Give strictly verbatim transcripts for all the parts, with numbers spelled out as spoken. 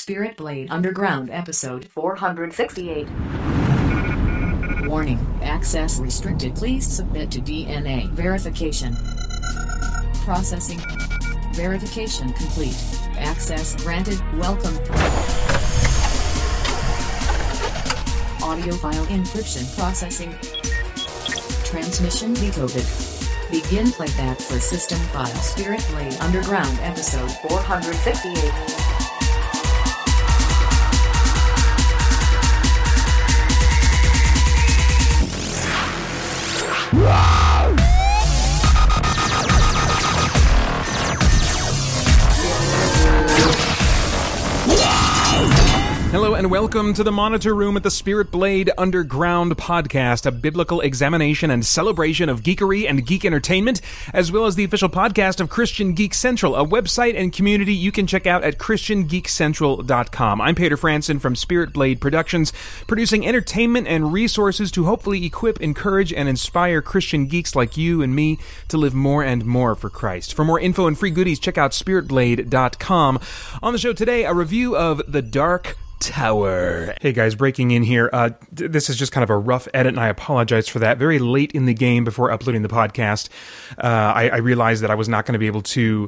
Spirit Blade Underground episode four hundred sixty-eight. Warning, access restricted. Please submit to D N A verification. Processing. Verification complete. Access granted. Welcome. Audio file encryption processing. Transmission decoded. Begin playback for system file Spirit Blade Underground episode four hundred sixty-eight. Hello and welcome to the Monitor Room at the Spirit Blade Underground podcast, a biblical examination and celebration of geekery and geek entertainment, as well as the official podcast of Christian Geek Central, a website and community you can check out at christian geek central dot com. I'm Peter Franson from Spirit Blade Productions, producing entertainment and resources to hopefully equip, encourage, and inspire Christian geeks like you and me to live more and more for Christ. For more info and free goodies, check out spirit blade dot com. On the show today, a review of The Dark Tower. Hey guys, breaking in here. Uh, th- this is just kind of a rough edit, and I apologize for that. Very late in the game before uploading the podcast, uh, I, I realized that I was not going to be able to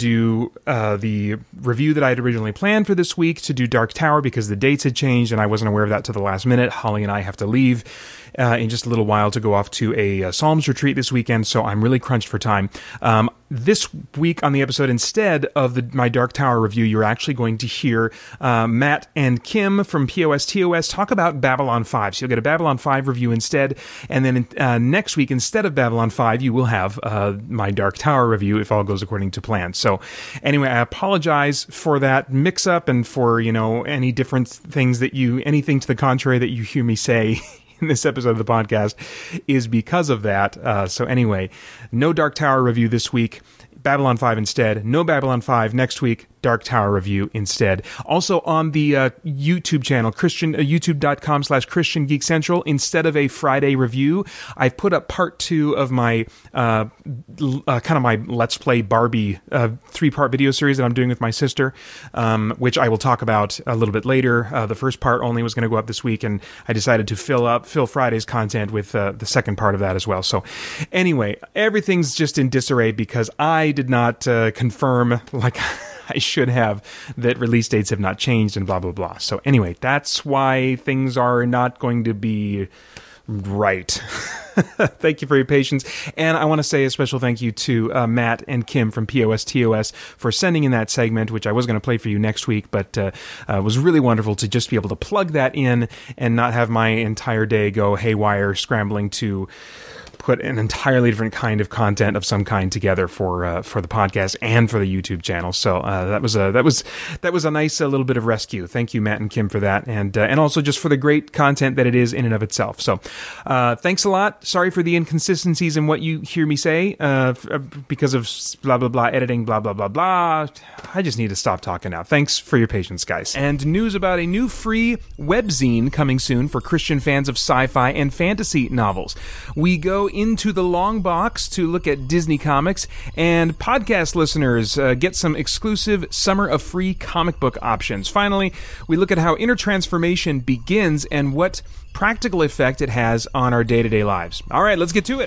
do uh, the review that I had originally planned for this week to do Dark Tower because the dates had changed, and I wasn't aware of that to the last minute. Holly and I have to leave uh, in just a little while to go off to a, a Psalms retreat this weekend, so I'm really crunched for time. Um, this week on the episode, instead of the, my Dark Tower review, you're actually going to hear uh, Matt and Kim from P O S T O S talk about Babylon five. So you'll get a Babylon five review instead, and then uh, next week, instead of Babylon five, you will have uh, my Dark Tower review if all goes according to plan. So anyway, I apologize for that mix-up and for, you know, any different things that you, anything to the contrary that you hear me say in this episode of the podcast is because of that. Uh, so anyway, no Dark Tower review this week. Babylon five instead. No Babylon five next week. Dark Tower review instead. Also on the uh, YouTube channel, Christian uh, youtube.com slash Christian Geek Central, instead of a Friday review, I've put up part two of my uh, uh, kind of my Let's Play Barbie uh, three-part video series that I'm doing with my sister, um, which I will talk about a little bit later. Uh, the first part only was going to go up this week, and I decided to fill up fill Friday's content with uh, the second part of that as well. So anyway, everything's just in disarray because I did not uh, confirm, like I should have, that release dates have not changed and blah, blah, blah. So anyway, that's why things are not going to be right. Thank you for your patience. And I want to say a special thank you to uh, Matt and Kim from P O S T O S for sending in that segment, which I was going to play for you next week, but uh, uh, it was really wonderful to just be able to plug that in and not have my entire day go haywire scrambling to put an entirely different kind of content of some kind together for uh, for the podcast and for the YouTube channel. So uh, that was a that was that was a nice uh, little bit of rescue. Thank you, Matt and Kim, for that, and uh, and also just for the great content that it is in and of itself. So uh, thanks a lot. Sorry for the inconsistencies in what you hear me say uh, because of blah blah blah editing, blah blah blah blah. I just need to stop talking now. Thanks for your patience, guys. And news about a new free webzine coming soon for Christian fans of sci-fi and fantasy novels. We go into the long box to look at Disney comics, and podcast listeners uh, get some exclusive summer of free comic book options. Finally, we look at how inner transformation begins and what practical effect it has on our day-to-day lives. All right, let's get to it.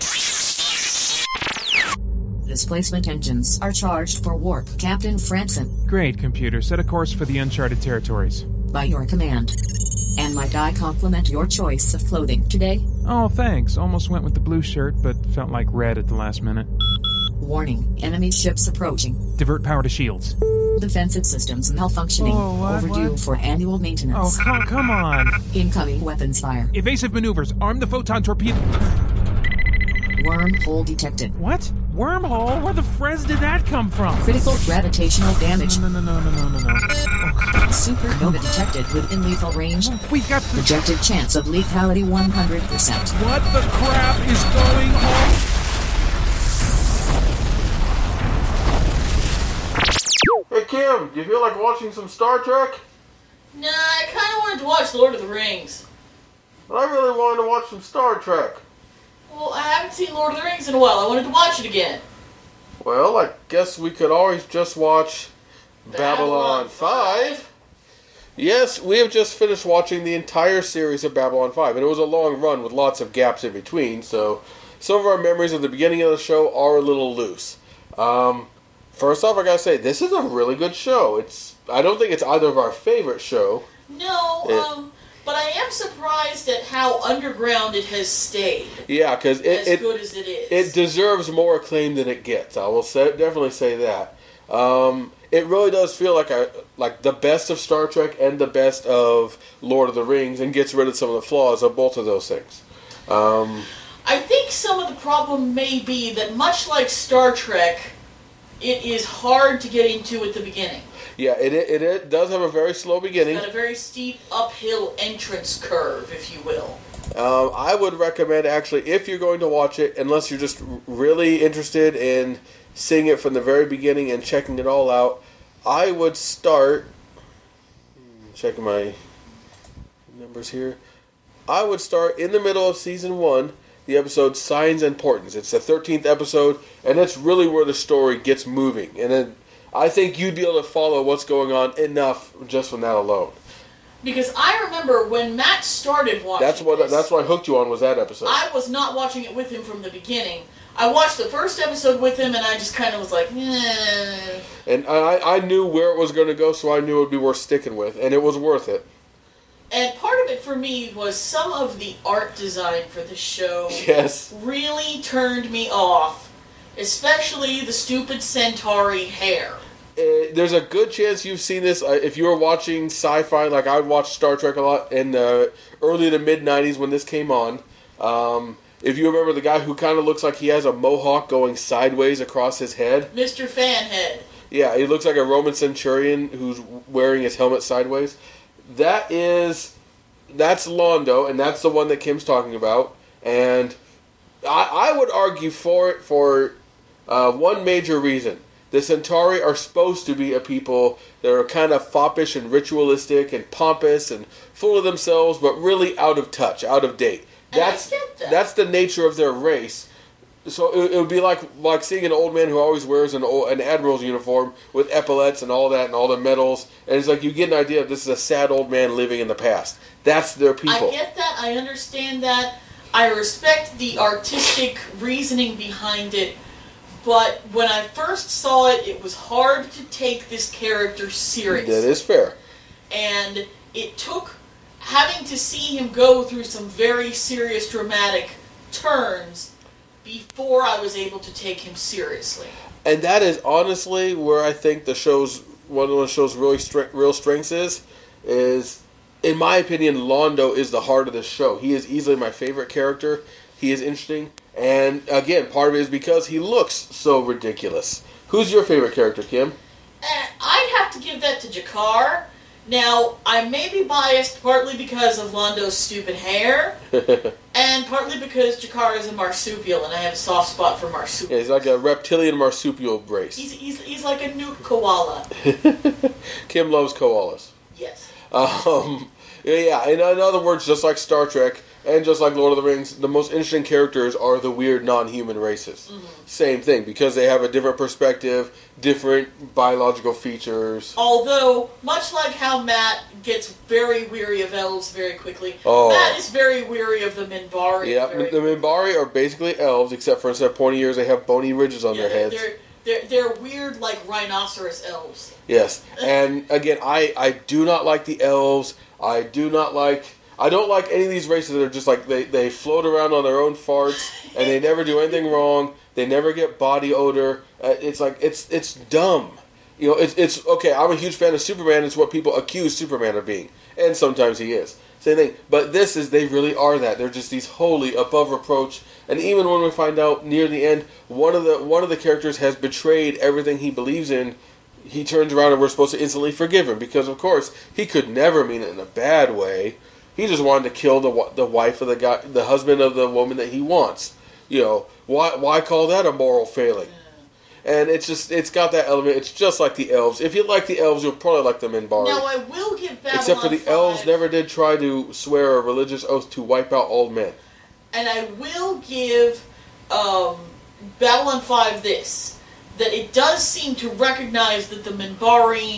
Displacement engines are charged for warp, Captain Franson. Great, computer. Set a course for the uncharted territories. By your command. And might I compliment your choice of clothing today? Oh, thanks. Almost went with the blue shirt, but felt like red at the last minute. Warning, enemy ships approaching. Divert power to shields. Defensive systems malfunctioning. Oh, what, Overdue what? for annual maintenance. Oh, come, come on. Incoming weapons fire. Evasive maneuvers. Arm the photon torpedo. Wormhole detected. What? Wormhole? Where the frez did that come from? Critical gravitational damage. No, no, no, no, no, no, no. Oh, Supernova detected within lethal range. we got the... Projected chance of lethality one hundred percent. What the crap is going on? Hey Kim, do you feel like watching some Star Trek? Nah, I kinda wanted to watch Lord of the Rings. But I really wanted to watch some Star Trek. Well, I haven't seen Lord of the Rings in a while. I wanted to watch it again. Well, I guess we could always just watch Babylon Babylon five. Yes, we have just finished watching the entire series of Babylon five, and it was a long run with lots of gaps in between, so some of our memories of the beginning of the show are a little loose. Um, first off, I gotta say, this is a really good show. It's I don't think it's either of our favorite show. No, It- um, but I am surprised at how underground it has stayed. Yeah, because it, as it, good as it is. it deserves more acclaim than it gets. I will say, definitely say that. Um, it really does feel like a like the best of Star Trek and the best of Lord of the Rings, and gets rid of some of the flaws of both of those things. Um, I think some of the problem may be that, much like Star Trek, it is hard to get into at the beginning. yeah, it, it it does have a very slow beginning. It's got a very steep uphill entrance curve, if you will. Um, I would recommend, actually, if you're going to watch it, unless you're just really interested in seeing it from the very beginning and checking it all out, I would start, checking my numbers here, I would start in the middle of season one, the episode Signs and Portents. It's the thirteenth episode, and that's really where the story gets moving. And then I think you'd be able to follow what's going on enough just from that alone. Because I remember when Matt started watching That's what this, that's what I hooked you on, was that episode. I was not watching it with him from the beginning. I watched the first episode with him, and I just kind of was like, eh. And I, I knew where it was going to go, so I knew it would be worth sticking with, and it was worth it. And part of it for me was some of the art design for the show Yes. really turned me off, especially the stupid Centauri hair. Uh, there's a good chance you've seen this. Uh, if you were watching sci-fi, like I would watch Star Trek a lot in the early to mid nineties when this came on. Um, if you remember the guy who kind of looks like he has a mohawk going sideways across his head. Mister Fanhead. Yeah, he looks like a Roman centurion who's wearing his helmet sideways. That is, that's Londo, and that's the one that Kim's talking about. And I, I would argue for it for uh, one major reason. The Centauri are supposed to be a people that are kind of foppish and ritualistic and pompous and full of themselves, but really out of touch, out of date. And I That's get that. that's the nature of their race. So it, it would be like like seeing an old man who always wears an old, an admiral's uniform with epaulets and all that and all the medals, and it's like you get an idea of this is a sad old man living in the past. That's their people. I get that. I understand that. I respect the artistic reasoning behind it. But when I first saw it, it was hard to take this character seriously. That is fair. And it took having to see him go through some very serious dramatic turns before I was able to take him seriously. And that is honestly where I think the show's one of the show's really stre- real strengths is, is in my opinion, Londo is the heart of this show. He is easily my favorite character. He is interesting, and again, part of it is because he looks so ridiculous. Who's your favorite character, Kim? And I'd have to give that to Jakar. Now, I may be biased partly because of Londo's stupid hair, and partly because Jakar is a marsupial, and I have a soft spot for marsupials. Yeah, he's like a reptilian marsupial race. He's, he's, he's like a newt koala. Kim loves koalas. Yes. Um, yeah, in, in other words, just like Star Trek and just like Lord of the Rings, the most interesting characters are the weird non-human races. Mm-hmm. Same thing, because they have a different perspective, different biological features. Although, much like how Matt gets very weary of elves very quickly, Oh. Matt is very weary of the Minbari. Yeah, very the Minbari are basically elves, except for instead of pointy ears, they have bony ridges on yeah, their they're, heads. They're, they're, they're weird, like rhinoceros elves. Yes, and again, I, I do not like the elves. I do not like... I don't like any of these races that are just like, they, they float around on their own farts, and they never do anything wrong. They never get body odor. Uh, it's like, it's it's dumb. You know, it's, it's, okay, I'm a huge fan of Superman. It's what people accuse Superman of being. And sometimes he is. Same thing. But this is, they really are that. They're just these wholly above reproach. And even when we find out near the end, one of the one of the characters has betrayed everything he believes in, he turns around and we're supposed to instantly forgive him. Because, of course, he could never mean it in a bad way. He just wanted to kill the the wife of the guy, the husband of the woman that he wants. You know, why why call that a moral failing? And it's just, it's got that element. It's just like the elves. If you like the elves, you'll probably like the Minbari. Now, I will give Babylon Except for the five, elves never did try to swear a religious oath to wipe out all men. and I will give um, Babylon five this, that it does seem to recognize that the Minbari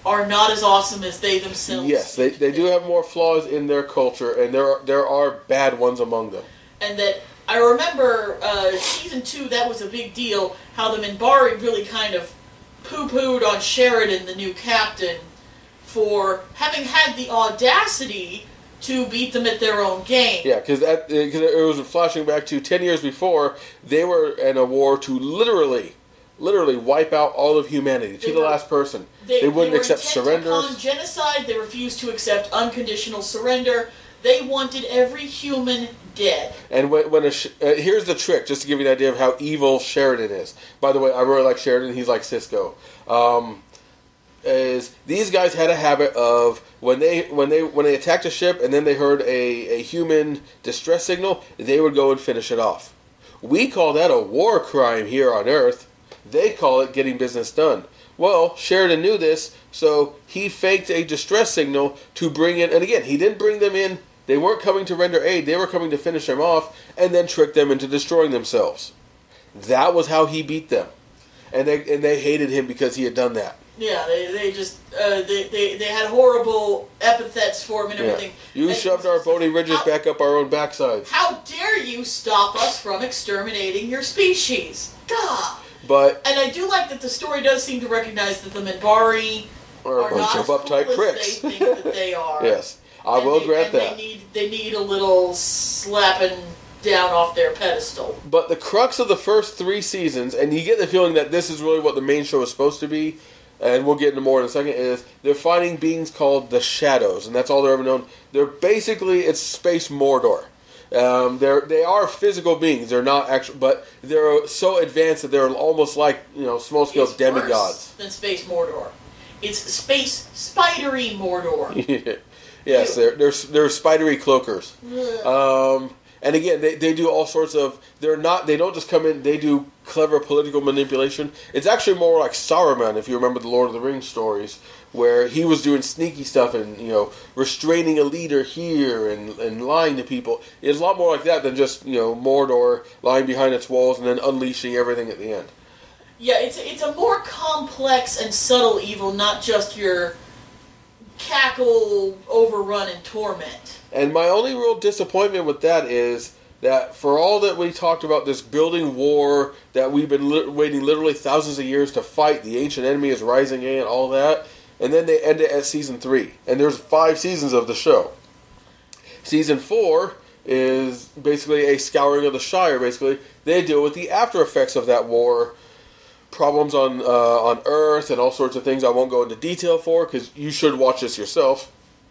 are not as awesome as they themselves. Yes, they, they do have more flaws in their culture, and there are, there are bad ones among them. And that I remember uh, season two, that was a big deal. How the Minbari really kind of poo-pooed on Sheridan, the new captain, for having had the audacity to beat them at their own game. Yeah, because it was flashing back to ten years before, they were in a war to literally, literally wipe out all of humanity, to They the were- last person. They, They wouldn't they were accept intent surrenders. upon genocide. They refused to accept unconditional surrender. They wanted every human dead. And when, when a sh- uh, here's the trick, just to give you an idea of how evil Sheridan is. By the way, I really like Sheridan. He's like Cisco. Um, is these guys had a habit of when they when they when they attacked a ship and then they heard a, a human distress signal, they would go and finish it off. We call that a war crime here on Earth. They call it getting business done. Well, Sheridan knew this, so he faked a distress signal to bring in, and again, he didn't bring them in. They weren't coming to render aid. They were coming to finish them off and then trick them into destroying themselves. That was how he beat them. And they and they hated him because he had done that. Yeah, they they just uh, they, they they had horrible epithets for him and Yeah. everything. You And shoved our bony ridges how, back up our own backsides. How dare you stop us from exterminating your species? Gah! But And I do like that the story does seem to recognize that the Minbari are a are bunch not of as uptight cool as pricks. they think that they are. Yes, I And will they, grant and that. They need they need a little slapping down off their pedestal. But the crux of the first three seasons, and you get the feeling that this is really what the main show is supposed to be, and we'll get into more in a second, is they're fighting beings called the Shadows, and that's all they're ever known. They're basically, it's space Mordor. Um, they're they are physical beings. They're not actual, but they're so advanced that they're almost like, you know, small scale It's demigods. worse than Space Mordor. It's space spidery Mordor. Yes, Ew. they're they're they're spidery cloakers. Um, and again, they, they do all sorts of. They're not. They don't just come in. They do clever political manipulation. It's actually more like Saruman, if you remember the Lord of the Rings stories, where he was doing sneaky stuff and, you know, restraining a leader here and, and lying to people. It's a lot more like that than just, you know, Mordor lying behind its walls and then unleashing everything at the end. Yeah, it's it's a more complex and subtle evil, not just your cackle, overrun, and torment. And my only real disappointment with that is that for all that we talked about this building war that we've been li- waiting literally thousands of years to fight, the ancient enemy is rising in, all that, and then they end it at season three. And there's five seasons of the show. Season four is basically a scouring of the Shire, basically. They deal with the after effects of that war, problems on uh, on Earth and all sorts of things I won't go into detail for because you should watch this yourself.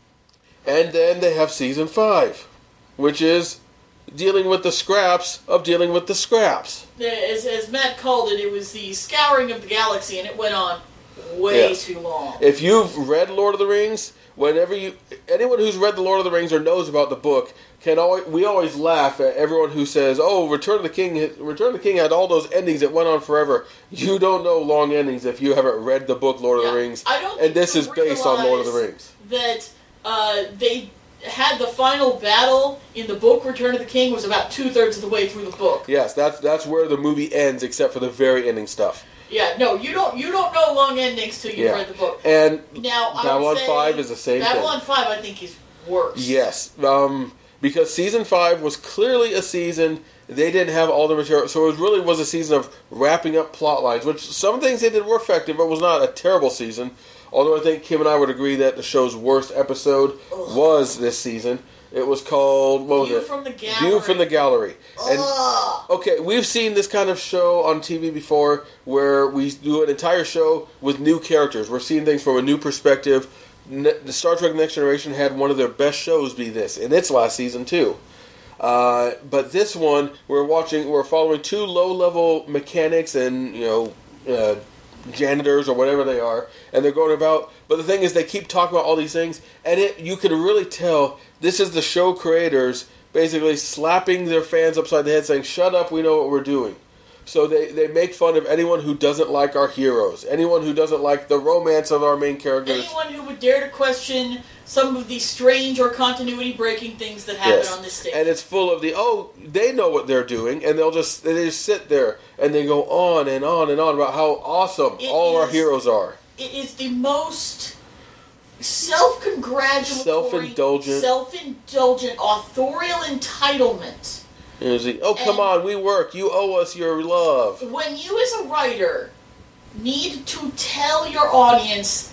And then they have season five, which is dealing with the scraps of dealing with the scraps. As, as Matt called it, it was the scouring of the galaxy, and it went on way Yes. too long. If you've read Lord of the Rings, whenever you anyone who's read the Lord of the Rings or knows about the book can always we always laugh at everyone who says, "Oh, Return of the King, Return of the King had all those endings that went on forever." You don't know long endings if you haven't read the book Lord of Yeah. the Rings. I don't and think this you is based on Lord of the realize Rings. That uh, they had the final battle in the book Return of the King was about two-thirds of the way through the book. Yes, that's that's where the movie ends, except for the very ending stuff. Yeah, no, you don't you don't know long endings till you've Yeah. read the book. And Now, I would Babylon say five is the same thing. Babylon five, I think, is worse. Yes, um, because season five was clearly a season they didn't have all the material, so it really was a season of wrapping up plot lines. Which some things they did were effective, but was not a terrible season. Although I think Kim and I would agree that the show's worst episode Ugh. was this season. It was called what was View it? from the Gallery. View from the Gallery. And Ugh. okay, we've seen this kind of show on T V before, where we do an entire show with new characters. We're seeing things from a new perspective. Ne- the Star Trek Next Generation had one of their best shows be this in its last season too. Uh, but this one, we're watching, we're following two low-level mechanics and you know uh, janitors or whatever they are, and they're going about. But the thing is, they keep talking about all these things, and it you can really tell this is the show creators basically slapping their fans upside the head, saying, "Shut up, we know what we're doing." So they, they make fun of anyone who doesn't like our heroes, anyone who doesn't like the romance of our main characters. Anyone who would dare to question some of the strange or continuity-breaking things that happen Yes. on this stage. And it's full of the, oh, they know what they're doing, and they'll just they just sit there and they go on and on and on about how awesome It all our is- heroes are. It is the most self-congratulatory, self-indulgent, self-indulgent, authorial entitlement. You know, like, oh, come and on, we work. You owe us your love. When you as a writer need to tell your audience,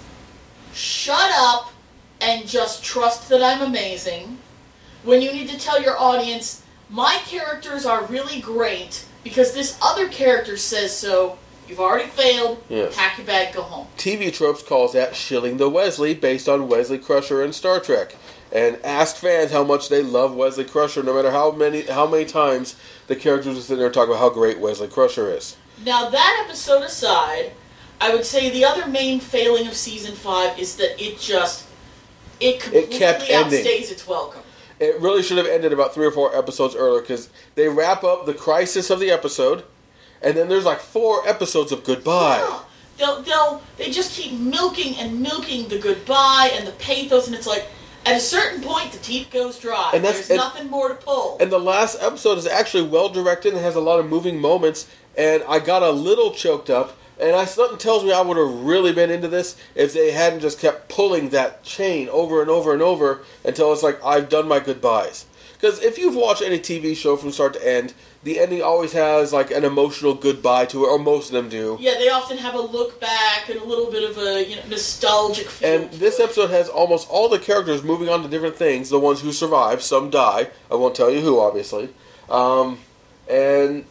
shut up and just trust that I'm amazing. When you need to tell your audience, my characters are really great because this other character says so, you've already failed, yes. Pack your bag, go home. T V Tropes calls that shilling the Wesley based on Wesley Crusher in Star Trek. And asked fans how much they love Wesley Crusher, no matter how many how many times the characters are sitting there talking about how great Wesley Crusher is. Now, that episode aside, I would say the other main failing of Season five is that it just, it completely it kept ending. outstays its welcome. It really should have ended about three or four episodes earlier, because they wrap up the crisis of the episode, and then there's like four episodes of goodbye. Yeah. They'll, they'll, they just keep milking and milking the goodbye and the pathos, and it's like, at a certain point, the teeth goes dry. And that's, There's and, nothing more to pull. And the last episode is actually well-directed and has a lot of moving moments, and I got a little choked up, and I, something tells me I would have really been into this if they hadn't just kept pulling that chain over and over and over until it's like, I've done my goodbyes. Because if you've watched any T V show from start to end, the ending always has like an emotional goodbye to it, or most of them do. Yeah, they often have a look back and a little bit of a you know nostalgic feel. And this episode has almost all the characters moving on to different things. The ones who survive, some die. I won't tell you who, obviously. Um, and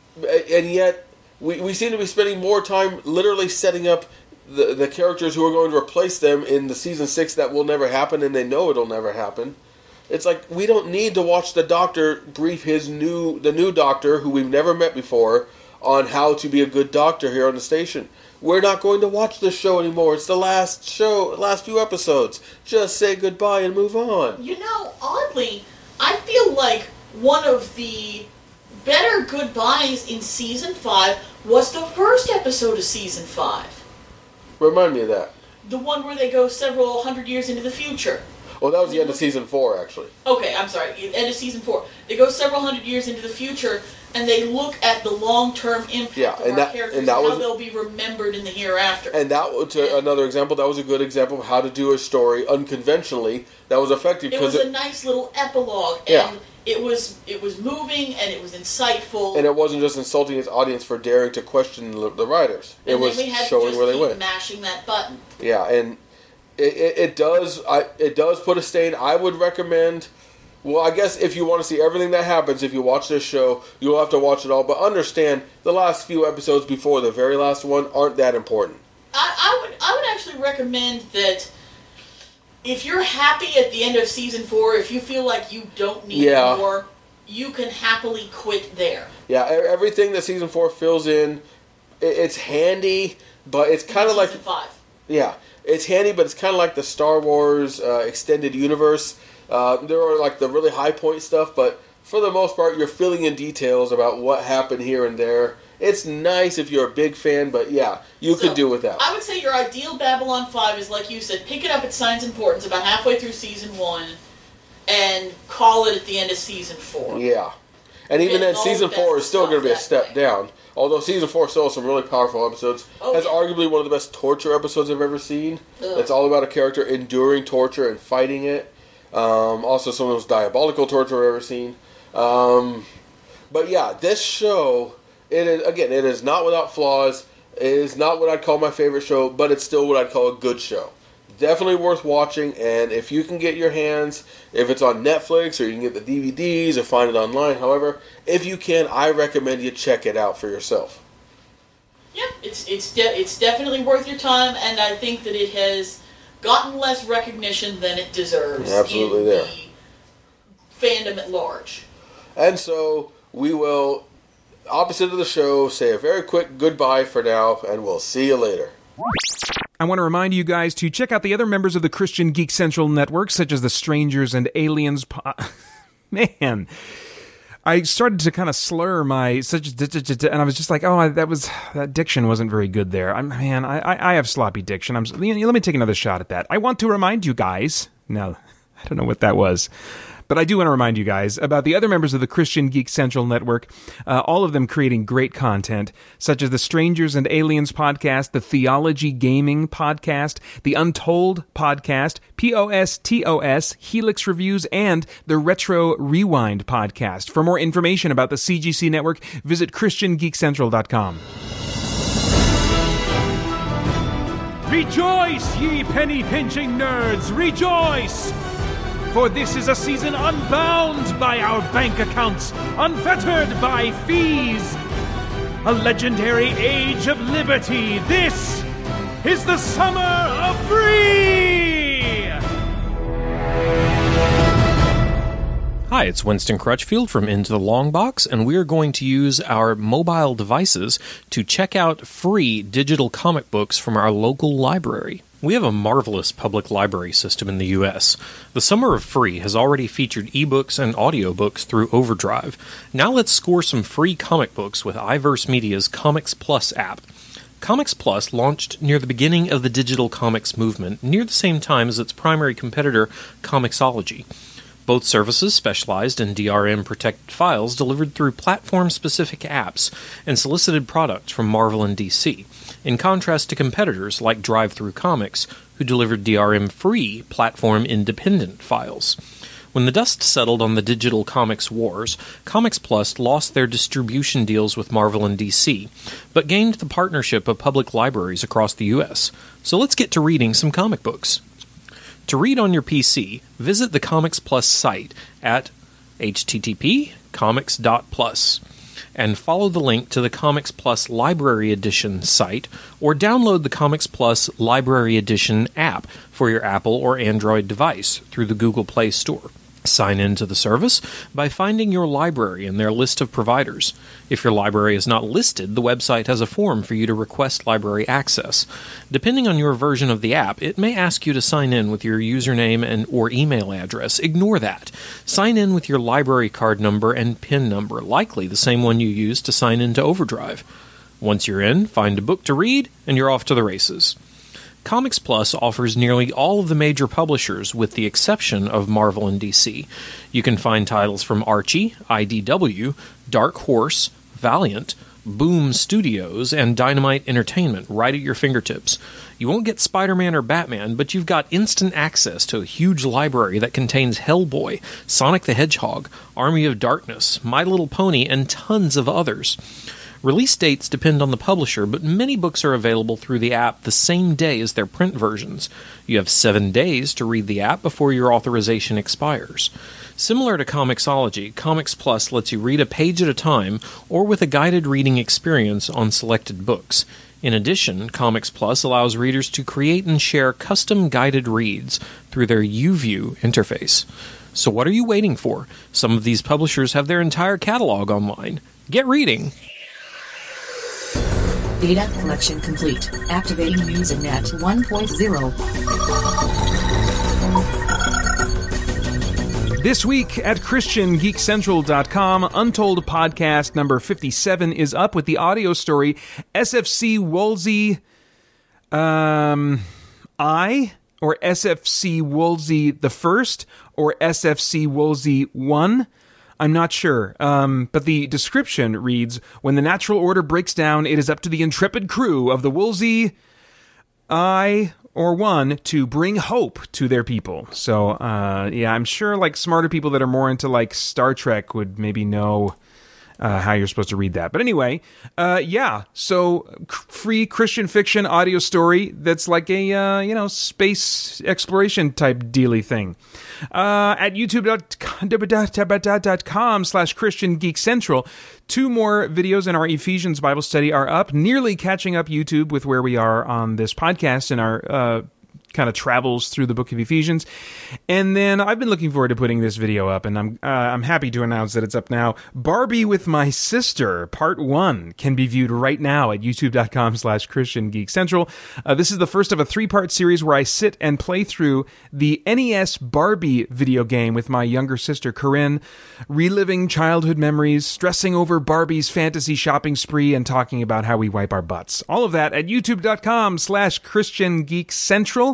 and yet we we seem to be spending more time literally setting up the the characters who are going to replace them in the season six that will never happen, and they know it'll never happen. It's like, we don't need to watch the Doctor brief his new, the new Doctor, who we've never met before, on how to be a good Doctor here on the station. We're not going to watch this show anymore. It's the last show, last few episodes. Just say goodbye and move on. You know, oddly, I feel like one of the better goodbyes in Season five was the first episode of Season five. Remind me of that. The one where they go several hundred years into the future. Well, that was the end of Season four, actually. Okay, I'm sorry. End of Season four. They go several hundred years into the future, and they look at the long-term impact yeah, of and our that, characters and, that and was, how they'll be remembered in the hereafter. And that was to another example. That was a good example of how to do a story unconventionally that was effective. It was it, a nice little epilogue, and yeah. it was it was moving, and it was insightful. And it wasn't just insulting its audience for daring to question the, the writers. And it was then we had showing to just where they keep went. mashing that button. Yeah, and it, it, it does I, it does put a stain. I would recommend, well, I guess if you want to see everything that happens, if you watch this show, you'll have to watch it all. But understand, the last few episodes before the very last one aren't that important. I, I would I would actually recommend that if you're happy at the end of Season four, if you feel like you don't need yeah. more, you can happily quit there. Yeah, everything that Season four fills in, it's handy, but it's kind of like... Season five. Yeah, it's handy, but it's kind of like the Star Wars uh, extended universe. Uh, there are like the really high point stuff, but for the most part, you're filling in details about what happened here and there. It's nice if you're a big fan, but yeah, you so, could do without. I would say your ideal Babylon five is, like you said, pick it up at Signs of Importance about halfway through Season one and call it at the end of Season four. Yeah. And even then, Season four is still going to be a step way. down. Although Season four still has some really powerful episodes. Oh, has yeah. arguably one of the best torture episodes I've ever seen. Ugh. It's all about a character enduring torture and fighting it. Um, also some of the most diabolical torture I've ever seen. Um, but yeah, this show, it is again, it is not without flaws. It is not what I'd call my favorite show, but it's still what I'd call a good show. Definitely worth watching, and if you can get your hands, if it's on Netflix, or you can get the D V Ds, or find it online, however, if you can, I recommend you check it out for yourself. Yeah, it's it's de- it's definitely worth your time, and I think that it has gotten less recognition than it deserves. Absolutely in there. The fandom at large. And so, we will, opposite of the show, say a very quick goodbye for now, and we'll see you later. I want to remind you guys to check out the other members of the Christian Geek Central Network, such as the Strangers and Aliens. Po- Man, I started to kind of slur my such, and I was just like, oh, that was that diction wasn't very good there. I'm man, I I have sloppy diction. I'm let me take another shot at that. I want to remind you guys now. I don't know what that was. But I do want to remind you guys about the other members of the Christian Geek Central Network, uh, all of them creating great content, such as the Strangers and Aliens podcast, the Theology Gaming podcast, the Untold podcast, P O S T O S, Helix Reviews, and the Retro Rewind podcast. For more information about the C G C Network, visit Christian Geek Central dot com. Rejoice, ye penny-pinching nerds! Rejoice! For this is a season unbound by our bank accounts, unfettered by fees. A legendary age of liberty. This is the summer of free! Hi, it's Winston Crutchfield from Into the Long Box, and we're going to use our mobile devices to check out free digital comic books from our local library. We have a marvelous public library system in the U S. The Summer of Free has already featured ebooks and audiobooks through Overdrive. Now let's score some free comic books with iVerse Media's Comics Plus app. Comics Plus launched near the beginning of the digital comics movement, near the same time as its primary competitor, Comixology. Both services specialized in D R M-protected files delivered through platform-specific apps and solicited products from Marvel and D C, in contrast to competitors like Drive-Thru Comics, who delivered D R M-free, platform-independent files. When the dust settled on the digital comics wars, Comics Plus lost their distribution deals with Marvel and D C, but gained the partnership of public libraries across the U S. So let's get to reading some comic books. To read on your P C, visit the Comics Plus site at h t t p comics dot plus and follow the link to the Comics Plus Library Edition site, or download the Comics Plus Library Edition app for your Apple or Android device through the Google Play Store. Sign in to the service by finding your library in their list of providers. If your library is not listed, the website has a form for you to request library access. Depending on your version of the app, it may ask you to sign in with your username and or email address. Ignore that. Sign in with your library card number and PIN number, likely the same one you used to sign into Overdrive. Once you're in, find a book to read, and you're off to the races. Comics Plus offers nearly all of the major publishers, with the exception of Marvel and D C. You can find titles from Archie, I D W, Dark Horse, Valiant, Boom Studios, and Dynamite Entertainment right at your fingertips. You won't get Spider-Man or Batman, but you've got instant access to a huge library that contains Hellboy, Sonic the Hedgehog, Army of Darkness, My Little Pony, and tons of others. Release dates depend on the publisher, but many books are available through the app the same day as their print versions. You have seven days to read the app before your authorization expires. Similar to Comixology, Comics Plus lets you read a page at a time or with a guided reading experience on selected books. In addition, Comics Plus allows readers to create and share custom guided reads through their UView interface. So what are you waiting for? Some of these publishers have their entire catalog online. Get reading! Data collection complete. Activating Usenet one point oh. This week at Christian Geek Central dot com, Untold Podcast number fifty-seven is up with the audio story S F C Wolsey um, I, or S F C Wolsey the First, or S F C Wolsey One. I'm not sure, um, but the description reads, when the natural order breaks down, it is up to the intrepid crew of the Wolsey I or One to bring hope to their people. So, uh, yeah, I'm sure, like, smarter people that are more into, like, Star Trek would maybe know uh, how you're supposed to read that. But anyway, uh, yeah, so c- free Christian fiction audio story that's like a, uh, you know, space exploration type dealy thing. Uh, at youtube dot com slash Christian Geek Central. Two more videos in our Ephesians Bible study are up, nearly catching up YouTube with where we are on this podcast in our uh, kind of travels through the book of Ephesians. And then I've been looking forward to putting this video up, and I'm uh, I'm happy to announce that it's up now. Barbie with My Sister, Part one, can be viewed right now at youtube dot com slash Christian Geek Central. Uh, this is the first of a three-part series where I sit and play through the N E S Barbie video game with my younger sister, Corinne, reliving childhood memories, stressing over Barbie's fantasy shopping spree, and talking about how we wipe our butts. All of that at youtube dot com slash Christian Geek Central.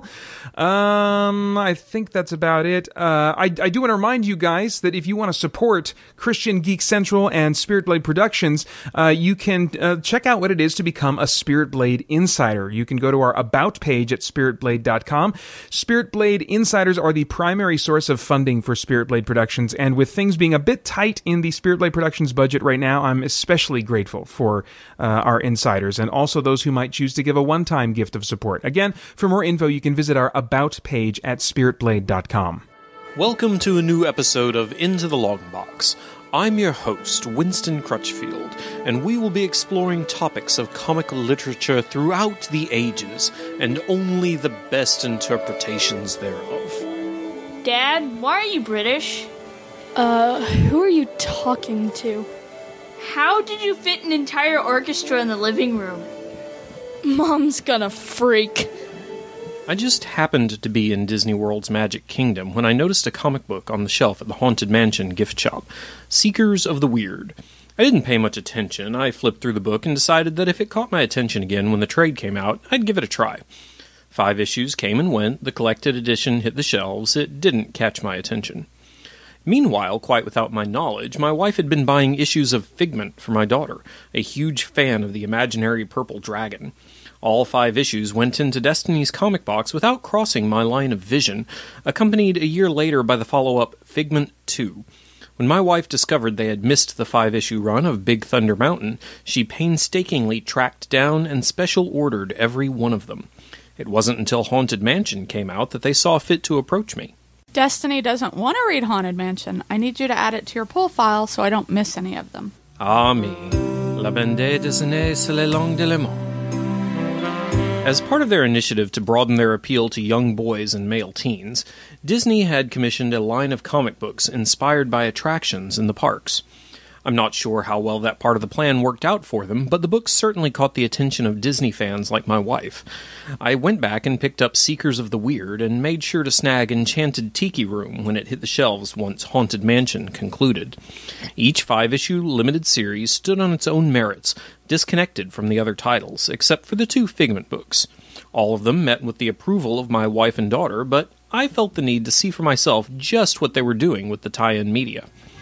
Um, I think that's about it. Uh, I, I do want to remind you guys that if you want to support Christian Geek Central and Spirit Blade Productions, uh, you can uh, check out what it is to become a Spirit Blade Insider. You can go to our About page at spirit blade dot com. Spirit Blade Insiders are the primary source of funding for Spirit Blade Productions, and with things being a bit tight in the Spirit Blade Productions budget right now, I'm especially grateful for uh, our insiders, and also those who might choose to give a one-time gift of support. Again, for more info, you can visit our About page at spirit blade dot com. Welcome to a new episode of Into the Long Box. I'm your host, Winston Crutchfield, and we will be exploring topics of comic literature throughout the ages, and only the best interpretations thereof. Dad, why are you British? Uh, who are you talking to? How did you fit an entire orchestra in the living room? Mom's gonna freak. I just happened to be in Disney World's Magic Kingdom when I noticed a comic book on the shelf at the Haunted Mansion gift shop, Seekers of the Weird. I didn't pay much attention. I flipped through the book and decided that if it caught my attention again when the trade came out, I'd give it a try. Five issues came and went, the collected edition hit the shelves, it didn't catch my attention. Meanwhile, quite without my knowledge, my wife had been buying issues of Figment for my daughter, a huge fan of the imaginary purple dragon. All five issues went into Destiny's comic box without crossing my line of vision, accompanied a year later by the follow-up Figment two. When my wife discovered they had missed the five-issue run of Big Thunder Mountain, she painstakingly tracked down and special-ordered every one of them. It wasn't until Haunted Mansion came out that they saw fit to approach me. Destiny doesn't want to read Haunted Mansion. I need you to add it to your pull file so I don't miss any of them. Ah me, la bande dessinée c'est le long de le monde. As part of their initiative to broaden their appeal to young boys and male teens, Disney had commissioned a line of comic books inspired by attractions in the parks. I'm not sure how well that part of the plan worked out for them, but the books certainly caught the attention of Disney fans like my wife. I went back and picked up Seekers of the Weird and made sure to snag Enchanted Tiki Room when it hit the shelves once Haunted Mansion concluded. Each five-issue limited series stood on its own merits, disconnected from the other titles, except for the two Figment books. All of them met with the approval of my wife and daughter, but I felt the need to see for myself just what they were doing with the tie-in media.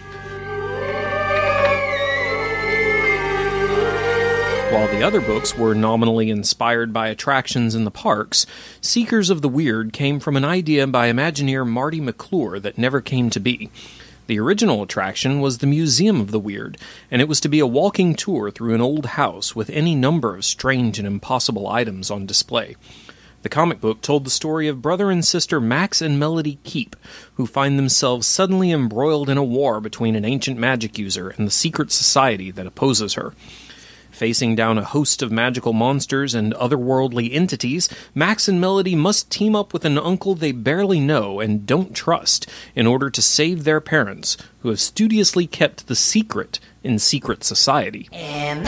While the other books were nominally inspired by attractions in the parks, Seekers of the Weird came from an idea by Imagineer Marty McClure that never came to be. The original attraction was the Museum of the Weird, and it was to be a walking tour through an old house with any number of strange and impossible items on display. The comic book told the story of brother and sister Max and Melody Keep, who find themselves suddenly embroiled in a war between an ancient magic user and the secret society that opposes her. Facing down a host of magical monsters and otherworldly entities, Max and Melody must team up with an uncle they barely know and don't trust in order to save their parents, who have studiously kept the secret in secret society. Imagination,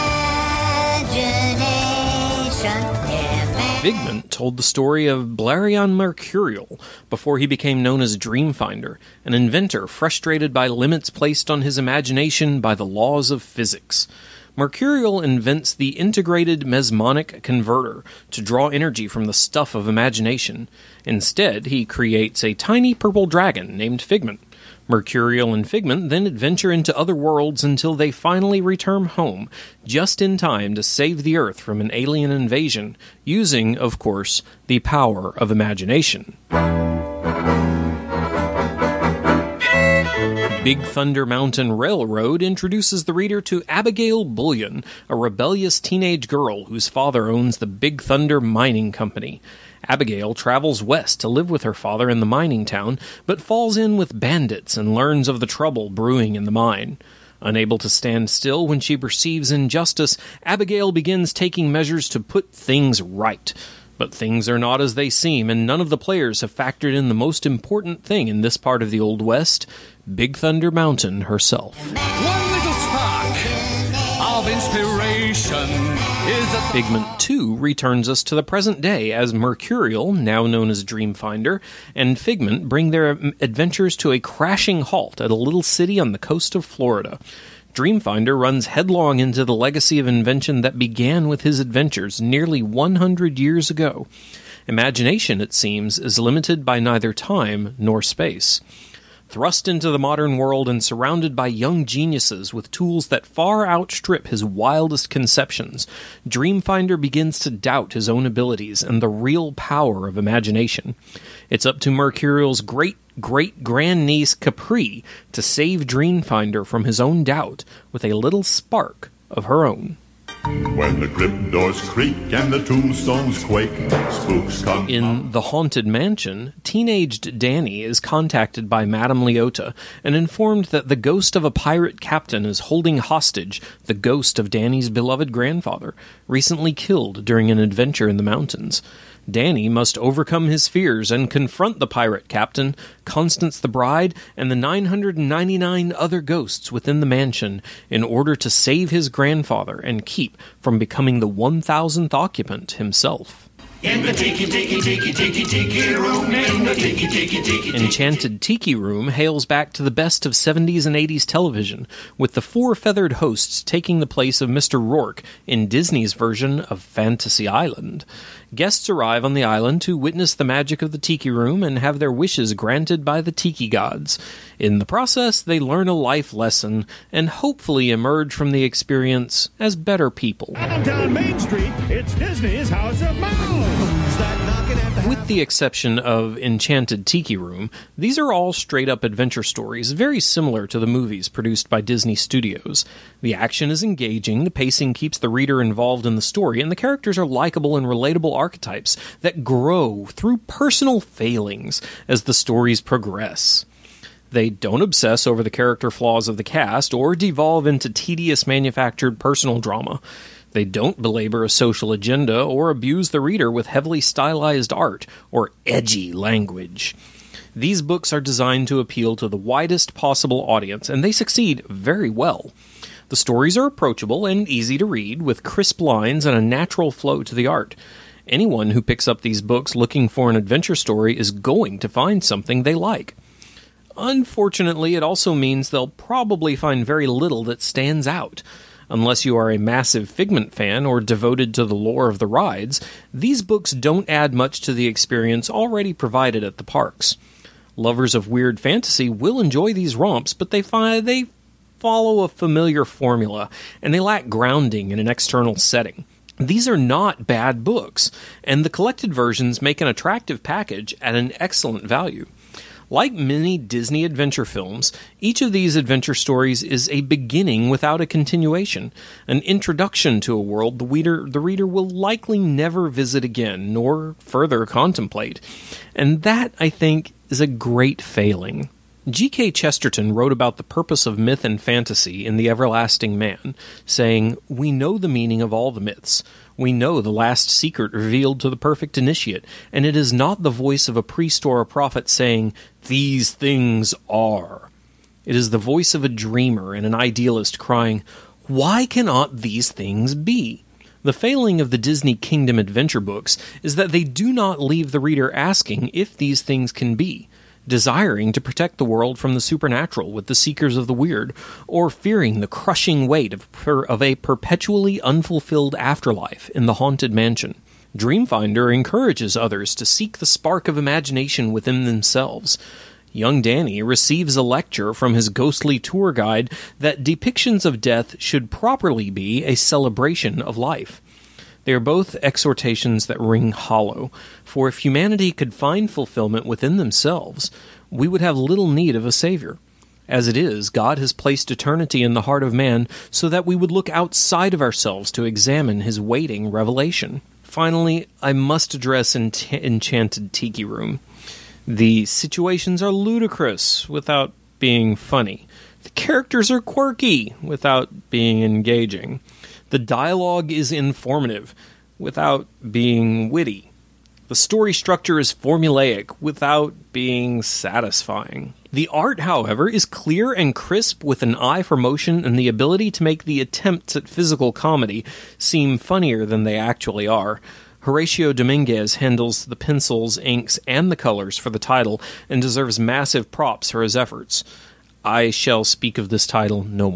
Figment told the story of Blarion Mercurial before he became known as Dreamfinder, an inventor frustrated by limits placed on his imagination by the laws of physics. Mercurial invents the integrated mesmonic converter to draw energy from the stuff of imagination. Instead, he creates a tiny purple dragon named Figment. Mercurial and Figment then adventure into other worlds until they finally return home, just in time to save the Earth from an alien invasion, using, of course, the power of imagination. Big Thunder Mountain Railroad introduces the reader to Abigail Bullion, a rebellious teenage girl whose father owns the Big Thunder Mining Company. Abigail travels west to live with her father in the mining town, but falls in with bandits and learns of the trouble brewing in the mine. Unable to stand still when she perceives injustice, Abigail begins taking measures to put things right. But things are not as they seem, and none of the players have factored in the most important thing in this part of the Old West, Big Thunder Mountain herself. one little spark of inspiration is a... Figment two returns us to the present day as Mercurial, now known as Dreamfinder, and Figment bring their adventures to a crashing halt at a little city on the coast of Florida. Dreamfinder runs headlong into the legacy of invention that began with his adventures nearly one hundred years ago. Imagination, it seems, is limited by neither time nor space. Thrust into the modern world and surrounded by young geniuses with tools that far outstrip his wildest conceptions, Dreamfinder begins to doubt his own abilities and the real power of imagination. It's up to Mercurial's great-great-grandniece Capri to save Dreamfinder from his own doubt with a little spark of her own. When the crypt doors creak and the tombstones quake, spooks come. In The Haunted Mansion, teenaged Danny is contacted by Madame Leota and informed that the ghost of a pirate captain is holding hostage the ghost of Danny's beloved grandfather, recently killed during an adventure in the mountains. Danny must overcome his fears and confront the pirate captain, Constance the Bride, and the nine hundred ninety-nine other ghosts within the mansion in order to save his grandfather and keep from becoming the one thousandth occupant himself. In the tiki tiki tiki tiki tiki room, in the tiki tiki tiki tiki. Enchanted Tiki Room hails back to the best of seventies and eighties television, with the four feathered hosts taking the place of Mister Rourke in Disney's version of Fantasy Island. Guests arrive on the island to witness the magic of the Tiki Room and have their wishes granted by the Tiki gods. In the process, they learn a life lesson and hopefully emerge from the experience as better people. Down Main Street, it's Disney's House of Mouse. With the exception of Enchanted Tiki Room, these are all straight-up adventure stories, very similar to the movies produced by Disney Studios. The action is engaging, the pacing keeps the reader involved in the story, and the characters are likable and relatable archetypes that grow through personal failings as the stories progress. They don't obsess over the character flaws of the cast or devolve into tedious manufactured personal drama. They don't belabor a social agenda or abuse the reader with heavily stylized art or edgy language. These books are designed to appeal to the widest possible audience, and they succeed very well. The stories are approachable and easy to read, with crisp lines and a natural flow to the art. Anyone who picks up these books looking for an adventure story is going to find something they like. Unfortunately, it also means they'll probably find very little that stands out. Unless you are a massive Figment fan or devoted to the lore of the rides, these books don't add much to the experience already provided at the parks. Lovers of weird fantasy will enjoy these romps, but they find they follow a familiar formula, and they lack grounding in an external setting. These are not bad books, and the collected versions make an attractive package at an excellent value. Like many Disney adventure films, each of these adventure stories is a beginning without a continuation, an introduction to a world the reader, the reader will likely never visit again, nor further contemplate. And that, I think, is a great failing. G K Chesterton wrote about the purpose of myth and fantasy in The Everlasting Man, saying, "We know the meaning of all the myths. We know the last secret revealed to the perfect initiate, and it is not the voice of a priest or a prophet saying, 'These things are.' It is the voice of a dreamer and an idealist crying, 'Why cannot these things be?' The failing of the Disney Kingdom adventure books is that they do not leave the reader asking if these things can be, desiring to protect the world from the supernatural with the seekers of the weird, or fearing the crushing weight of, per, of a perpetually unfulfilled afterlife in the Haunted Mansion. Dreamfinder encourages others to seek the spark of imagination within themselves. Young Danny receives a lecture from his ghostly tour guide that depictions of death should properly be a celebration of life. They are both exhortations that ring hollow, for if humanity could find fulfillment within themselves, we would have little need of a savior. As it is, God has placed eternity in the heart of man so that we would look outside of ourselves to examine his waiting revelation. Finally, I must address Ench- Enchanted Tiki Room. The situations are ludicrous without being funny. The characters are quirky without being engaging. The dialogue is informative without being witty. The story structure is formulaic without being satisfying. The art, however, is clear and crisp with an eye for motion and the ability to make the attempts at physical comedy seem funnier than they actually are. Horatio Dominguez handles the pencils, inks, and the colors for the title and deserves massive props for his efforts. I shall speak of this title no more.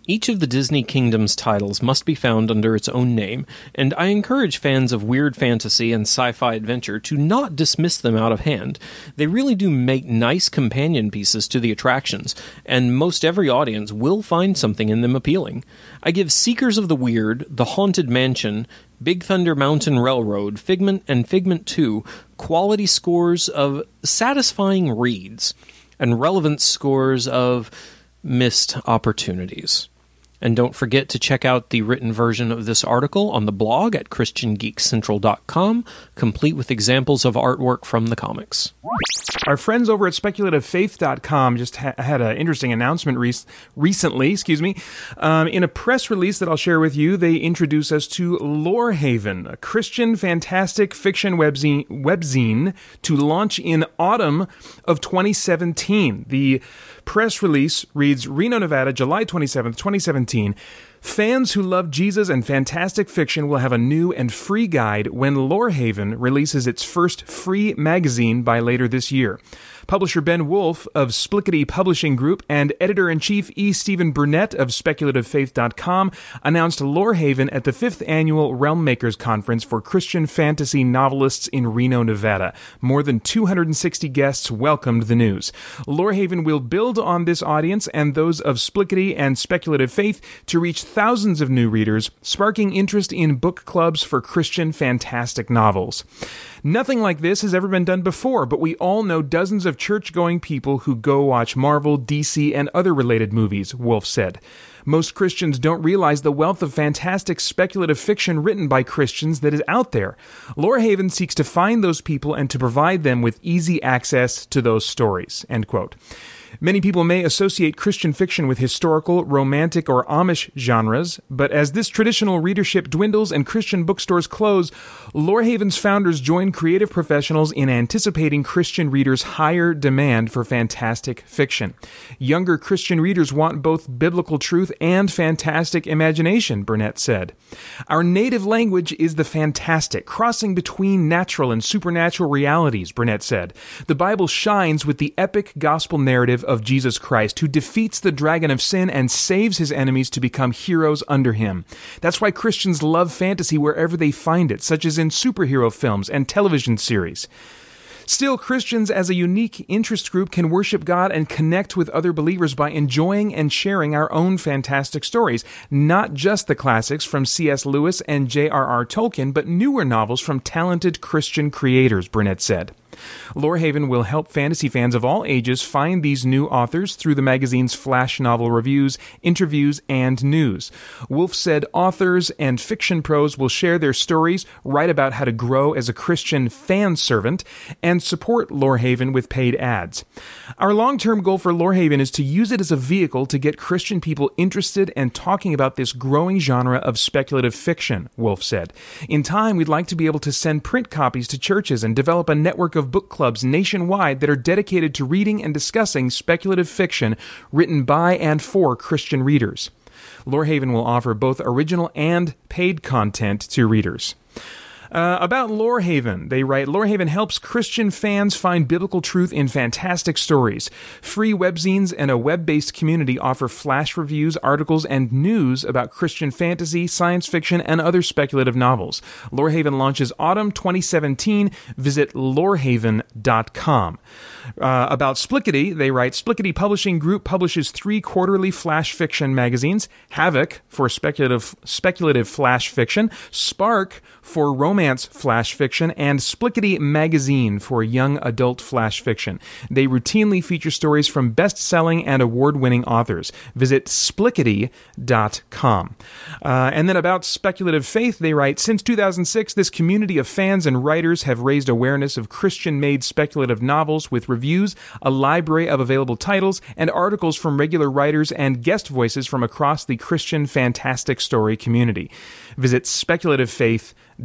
Each of the Disney Kingdom's titles must be found under its own name, and I encourage fans of weird fantasy and sci-fi adventure to not dismiss them out of hand. They really do make nice companion pieces to the attractions, and most every audience will find something in them appealing. I give Seekers of the Weird, The Haunted Mansion, Big Thunder Mountain Railroad, Figment, and Figment two quality scores of satisfying reads, and relevance scores of missed opportunities. And don't forget to check out the written version of this article on the blog at christian geek central dot com, complete with examples of artwork from the comics. Our friends over at speculative faith dot com just ha- had an interesting announcement re- recently. Excuse me. Um, in a press release that I'll share with you, they introduce us to Lorehaven, a Christian fantastic fiction webzine, webzine to launch in autumn of twenty seventeen. The press release reads, Reno, Nevada, July twenty-seventh, twenty seventeen. Fans who love Jesus and fantastic fiction will have a new and free guide when Lorehaven releases its first free magazine by later this year. Publisher Ben Wolf of Splickety Publishing Group and Editor-in-Chief E. Stephen Burnett of speculative faith dot com announced Lorehaven at the fifth Annual Realm Makers Conference for Christian Fantasy Novelists in Reno, Nevada. More than two hundred sixty guests welcomed the news. Lorehaven will build on this audience and those of Splickety and Speculative Faith to reach thousands of new readers, sparking interest in book clubs for Christian fantastic novels. Nothing like this has ever been done before, but we all know dozens of church-going people who go watch Marvel, D C, and other related movies, Wolf said. Most Christians don't realize the wealth of fantastic speculative fiction written by Christians that is out there. Lorehaven seeks to find those people and to provide them with easy access to those stories, end quote. Many people may associate Christian fiction with historical, romantic, or Amish genres, but as this traditional readership dwindles and Christian bookstores close, Lorehaven's founders join creative professionals in anticipating Christian readers' higher demand for fantastic fiction. Younger Christian readers want both biblical truth and fantastic imagination, Burnett said. Our native language is the fantastic, crossing between natural and supernatural realities, Burnett said. The Bible shines with the epic gospel narrative of Jesus Christ, who defeats the dragon of sin and saves his enemies to become heroes under him. That's why Christians love fantasy wherever they find it, such as in superhero films and television series. Still, Christians as a unique interest group can worship God and connect with other believers by enjoying and sharing our own fantastic stories, not just the classics from C S Lewis and J R R Tolkien, but newer novels from talented Christian creators, Burnett said. Lorehaven will help fantasy fans of all ages find these new authors through the magazine's flash novel reviews, interviews, and news. Wolf said authors and fiction pros will share their stories, write about how to grow as a Christian fan servant, and support Lorehaven with paid ads. Our long-term goal for Lorehaven is to use it as a vehicle to get Christian people interested and talking about this growing genre of speculative fiction, Wolf said. In time, we'd like to be able to send print copies to churches and develop a network of book clubs nationwide that are dedicated to reading and discussing speculative fiction written by and for Christian readers. Lorehaven will offer both original and paid content to readers. Uh, about Lorehaven, they write, Lorehaven helps Christian fans find biblical truth in fantastic stories. Free webzines and a web-based community offer flash reviews, articles, and news about Christian fantasy, science fiction, and other speculative novels. Lorehaven launches autumn twenty seventeen. Visit lorehaven dot com. Uh, about Splickety, they write, Splickety Publishing Group publishes three quarterly flash fiction magazines, Havoc for speculative speculative flash fiction, Spark for romance flash fiction, and Splickety Magazine for young adult flash fiction. They routinely feature stories from best-selling and award-winning authors. Visit splickety dot com. Uh, and then about Speculative Faith, they write, since two thousand six, this community of fans and writers have raised awareness of Christian-made speculative novels with reviews, a library of available titles, and articles from regular writers and guest voices from across the Christian fantastic story community. Visit speculative faith dot com.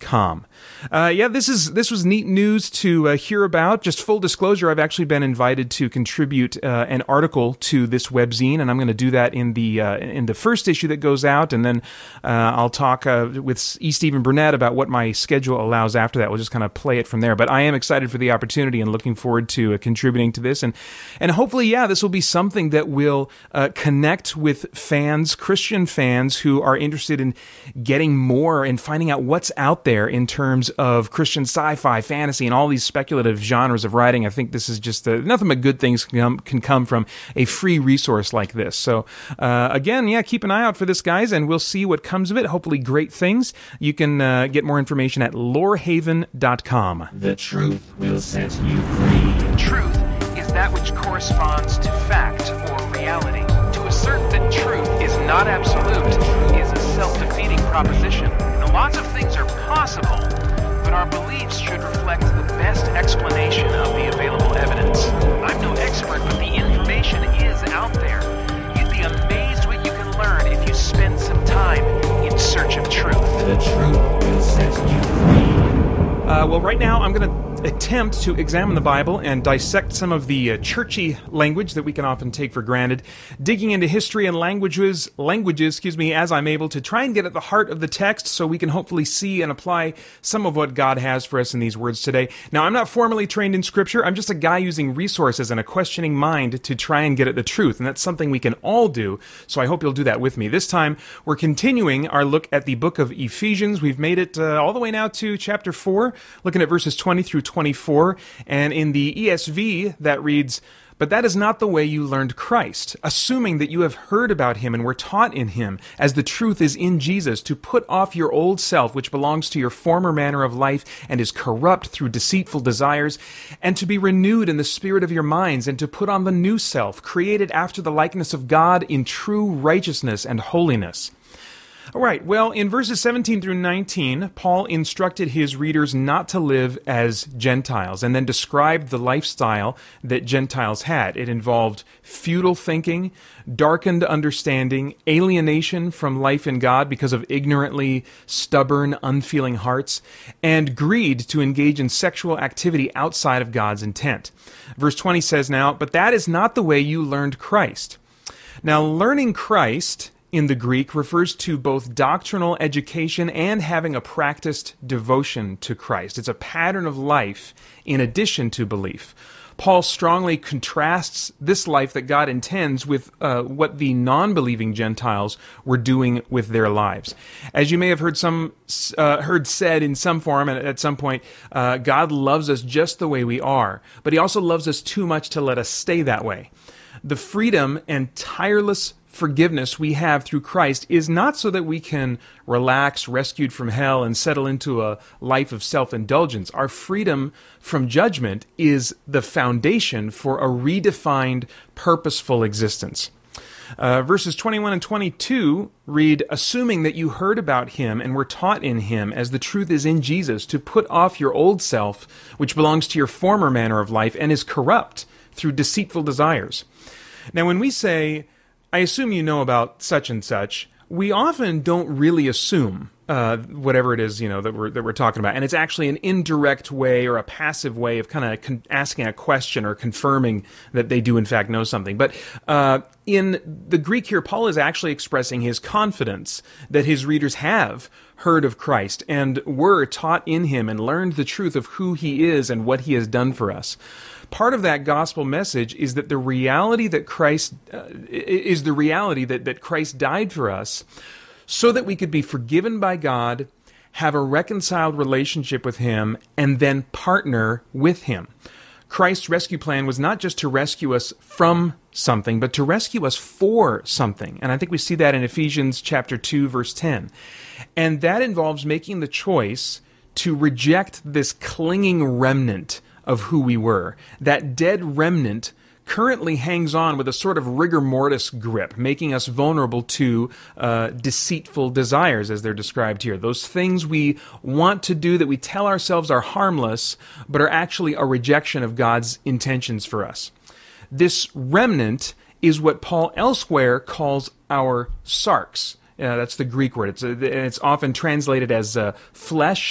com. Uh, yeah, this is this was neat news to uh, hear about. Just full disclosure, I've actually been invited to contribute uh, an article to this webzine, and I'm going to do that in the uh, in the first issue that goes out, and then uh, I'll talk uh, with E. Stephen Burnett about what my schedule allows after that. We'll just kind of play it from there. But I am excited for the opportunity and looking forward to uh, contributing to this, and and hopefully, yeah, this will be something that will uh, connect with fans, Christian fans who are interested in getting more and finding out what's out there in terms of Christian sci-fi, fantasy, and all these speculative genres of writing. I think this is just uh, nothing but good things can come, can come from a free resource like this. So uh, again, yeah, keep an eye out for this, guys, and we'll see what comes of it. Hopefully great things. You can uh, get more information at lorehaven dot com. The truth will set you free. Truth is that which corresponds to fact or reality. To assert that truth is not absolute is a self-defeating proposition. Now, lots of things are possible, but our beliefs should reflect the best explanation of the available evidence. I'm no expert, but the information is out there. You'd be amazed what you can learn if you spend some time in search of truth. The truth will set you free. Uh, well, right now I'm going to attempt to examine the Bible and dissect some of the uh, churchy language that we can often take for granted, digging into history and languages, languages, excuse me, as I'm able to try and get at the heart of the text so we can hopefully see and apply some of what God has for us in these words today. Now, I'm not formally trained in Scripture. I'm just a guy using resources and a questioning mind to try and get at the truth, and that's something we can all do, so I hope you'll do that with me. This time, we're continuing our look at the book of Ephesians. We've made it uh, all the way now to chapter four, looking at verses twenty through twenty-four, and in the E S V that reads, "But that is not the way you learned Christ, assuming that you have heard about him and were taught in him, as the truth is in Jesus, to put off your old self, which belongs to your former manner of life and is corrupt through deceitful desires, and to be renewed in the spirit of your minds, and to put on the new self, created after the likeness of God in true righteousness and holiness." All right, well, in verses seventeen through nineteen, Paul instructed his readers not to live as Gentiles, and then described the lifestyle that Gentiles had. It involved futile thinking, darkened understanding, alienation from life in God because of ignorantly stubborn, unfeeling hearts, and greed to engage in sexual activity outside of God's intent. Verse twenty says now, "But that is not the way you learned Christ." Now, learning Christ in the Greek refers to both doctrinal education and having a practiced devotion to Christ. It's a pattern of life in addition to belief. Paul strongly contrasts this life that God intends with uh, what the non-believing Gentiles were doing with their lives. As you may have heard some uh, heard said in some form and at some point, uh, God loves us just the way we are, but he also loves us too much to let us stay that way. The freedom and tireless forgiveness we have through Christ is not so that we can relax, rescued from hell, and settle into a life of self-indulgence. Our freedom from judgment is the foundation for a redefined, purposeful existence. Uh, verses twenty-one and twenty-two read, "Assuming that you heard about him and were taught in him, as the truth is in Jesus, to put off your old self, which belongs to your former manner of life and is corrupt through deceitful desires." Now, when we say, "I assume you know about such and such," we often don't really assume uh, whatever it is, you know, that we're that we're talking about, and it's actually an indirect way or a passive way of kind of con- asking a question or confirming that they do in fact know something. But uh, in the Greek here, Paul is actually expressing his confidence that his readers have heard of Christ and were taught in him and learned the truth of who he is and what he has done for us. Part of that gospel message is that the reality that Christ uh, is the reality that, that Christ died for us so that we could be forgiven by God, have a reconciled relationship with him, and then partner with him. Christ's rescue plan was not just to rescue us from something, but to rescue us for something. And I think we see that in Ephesians chapter two, verse ten. And that involves making the choice to reject this clinging remnant of who we were. That dead remnant currently hangs on with a sort of rigor mortis grip, making us vulnerable to uh, deceitful desires, as they're described here. Those things we want to do that we tell ourselves are harmless, but are actually a rejection of God's intentions for us. This remnant is what Paul elsewhere calls our sarx. Uh, that's the Greek word. It's, uh, it's often translated as uh, flesh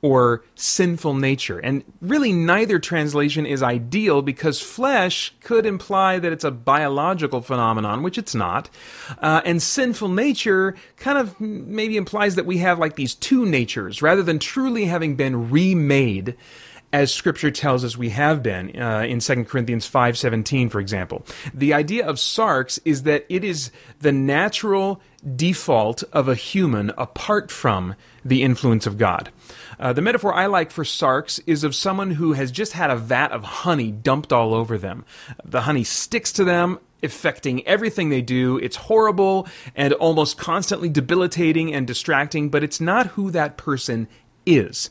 or sinful nature. And really neither translation is ideal because flesh could imply that it's a biological phenomenon, which it's not. Uh, and sinful nature kind of maybe implies that we have like these two natures rather than truly having been remade, as Scripture tells us we have been, uh, in Second Corinthians five seventeen, for example. The idea of sarx is that it is the natural default of a human apart from the influence of God. Uh, the metaphor I like for sarx is of someone who has just had a vat of honey dumped all over them. The honey sticks to them, affecting everything they do. It's horrible and almost constantly debilitating and distracting, but it's not who that person is.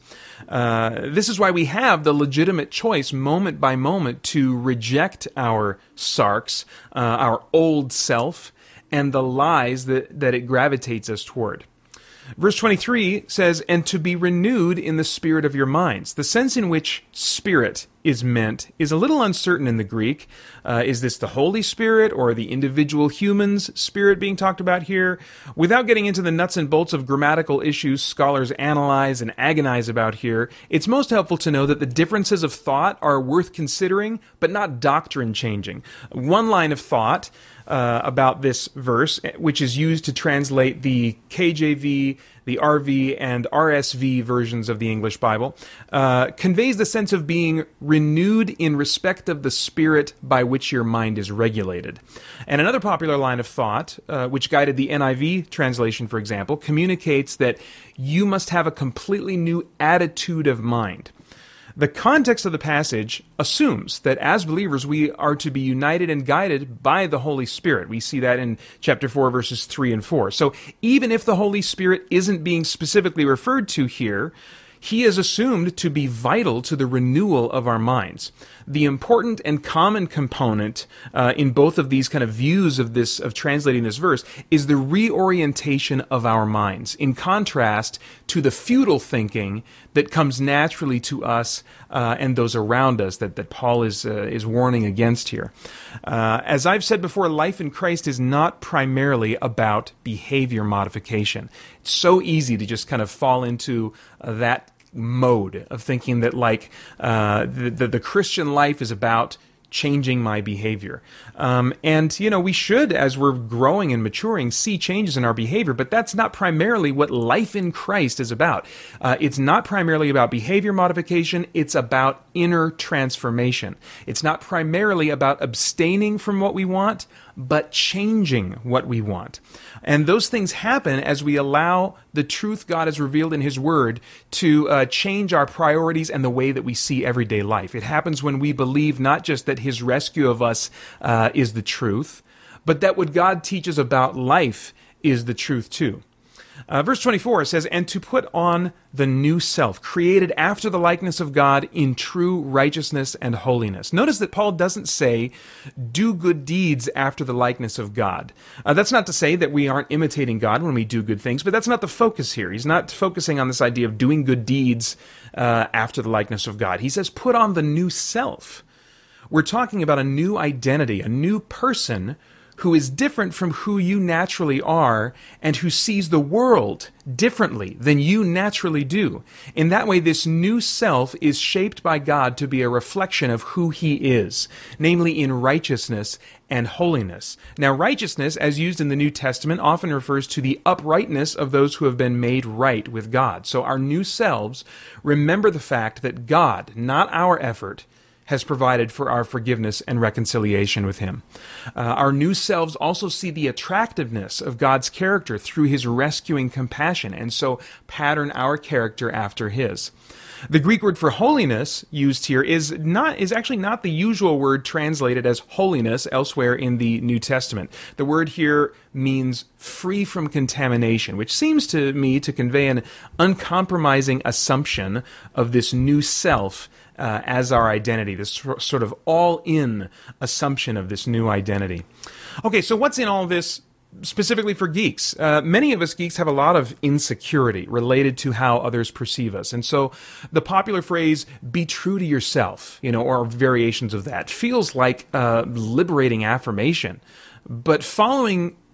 Uh, this is why we have the legitimate choice moment by moment to reject our sarx, uh, our old self, and the lies that, that it gravitates us toward. Verse twenty-three says, and to be renewed in the spirit of your minds. The sense in which spirit is meant is a little uncertain in the Greek. Uh, is this the Holy Spirit or the individual human's spirit being talked about here? Without getting into the nuts and bolts of grammatical issues scholars analyze and agonize about here, it's most helpful to know that the differences of thought are worth considering, but not doctrine changing. One line of thought Uh, about this verse, which is used to translate the K J V, the R V, and R S V versions of the English Bible, uh, conveys the sense of being renewed in respect of the spirit by which your mind is regulated. And another popular line of thought, uh, which guided the N I V translation, for example, communicates that you must have a completely new attitude of mind. The context of the passage assumes that as believers we are to be united and guided by the Holy Spirit. We see that in chapter four, verses three and four. So even if the Holy Spirit isn't being specifically referred to here, he is assumed to be vital to the renewal of our minds. The important and common component uh, in both of these kind of views of this of translating this verse is the reorientation of our minds, in contrast to the futile thinking that comes naturally to us uh, and those around us that, that Paul is uh, is warning against here. Uh, as I've said before, life in Christ is not primarily about behavior modification. It's so easy to just kind of fall into uh, that mode of thinking that like uh, the, the, the Christian life is about changing my behavior. Um, and, you know, we should, as we're growing and maturing, see changes in our behavior, but that's not primarily what life in Christ is about. Uh, it's not primarily about behavior modification, it's about inner transformation. It's not primarily about abstaining from what we want, but changing what we want. And those things happen as we allow the truth God has revealed in His Word to uh, change our priorities and the way that we see everyday life. It happens when we believe not just that His rescue of us uh, is the truth, but that what God teaches about life is the truth too. Uh, verse twenty-four says, and to put on the new self, created after the likeness of God in true righteousness and holiness. Notice that Paul doesn't say, do good deeds after the likeness of God. Uh, that's not to say that we aren't imitating God when we do good things, but that's not the focus here. He's not focusing on this idea of doing good deeds uh, after the likeness of God. He says, put on the new self. We're talking about a new identity, a new person who is different from who you naturally are and who sees the world differently than you naturally do. In that way, this new self is shaped by God to be a reflection of who He is, namely in righteousness and holiness. Now, righteousness, as used in the New Testament, often refers to the uprightness of those who have been made right with God. So our new selves remember the fact that God, not our effort, has provided for our forgiveness and reconciliation with Him. Uh, our new selves also see the attractiveness of God's character through His rescuing compassion, and so pattern our character after His. The Greek word for holiness used here is not is actually not the usual word translated as holiness elsewhere in the New Testament. The word here means free from contamination, which seems to me to convey an uncompromising assumption of this new self Uh, as our identity, this sort of all-in assumption of this new identity. Okay, so what's in all this specifically for geeks? Uh, many of us geeks have a lot of insecurity related to how others perceive us. And so the popular phrase, be true to yourself, you know, or variations of that, feels like a liberating affirmation. But following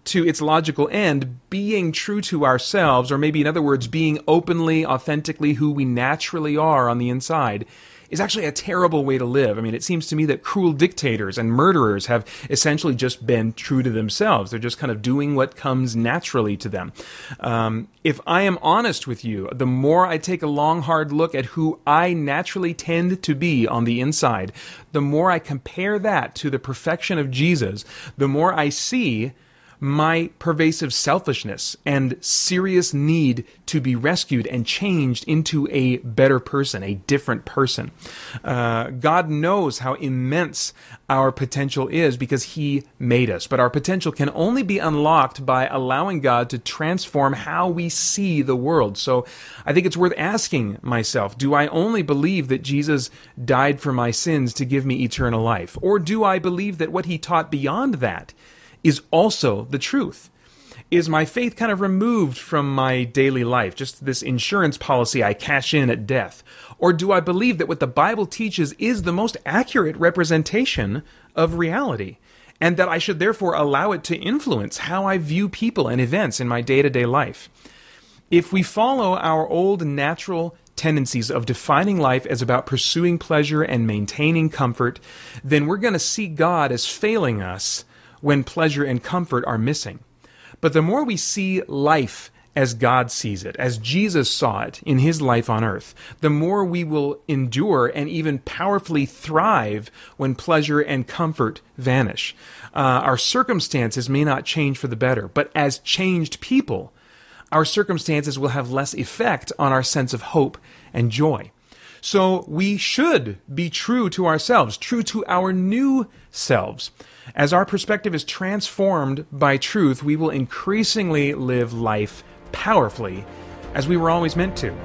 to its logical end, being true to ourselves, or maybe in other words, being openly, authentically who we naturally are on the inside, is actually a terrible way to live. I mean, it seems to me that cruel dictators and murderers have essentially just been true to themselves. They're just kind of doing what comes naturally to them. Um, if I am honest with you, the more I take a long, hard look at who I naturally tend to be on the inside, the more I compare that to the perfection of Jesus, the more I see my pervasive selfishness and serious need to be rescued and changed into a better person, a different person. Uh, God knows how immense our potential is because He made us, but our potential can only be unlocked by allowing God to transform how we see the world. So I think it's worth asking myself, do I only believe that Jesus died for my sins to give me eternal life? Or do I believe that what He taught beyond that is also the truth? Is my faith kind of removed from my daily life, just this insurance policy I cash in at death? Or do I believe that what the Bible teaches is the most accurate representation of reality, and that I should therefore allow it to influence how I view people and events in my day-to-day life? If we follow our old natural tendencies of defining life as about pursuing pleasure and maintaining comfort, then we're going to see God as failing us when pleasure and comfort are missing. But the more we see life as God sees it, as Jesus saw it in His life on earth, the more we will endure and even powerfully thrive when pleasure and comfort vanish. Uh, our circumstances may not change for the better, but as changed people, our circumstances will have less effect on our sense of hope and joy. So we should be true to ourselves, true to our new selves. As our perspective is transformed by truth, we will increasingly live life powerfully, as we were always meant to.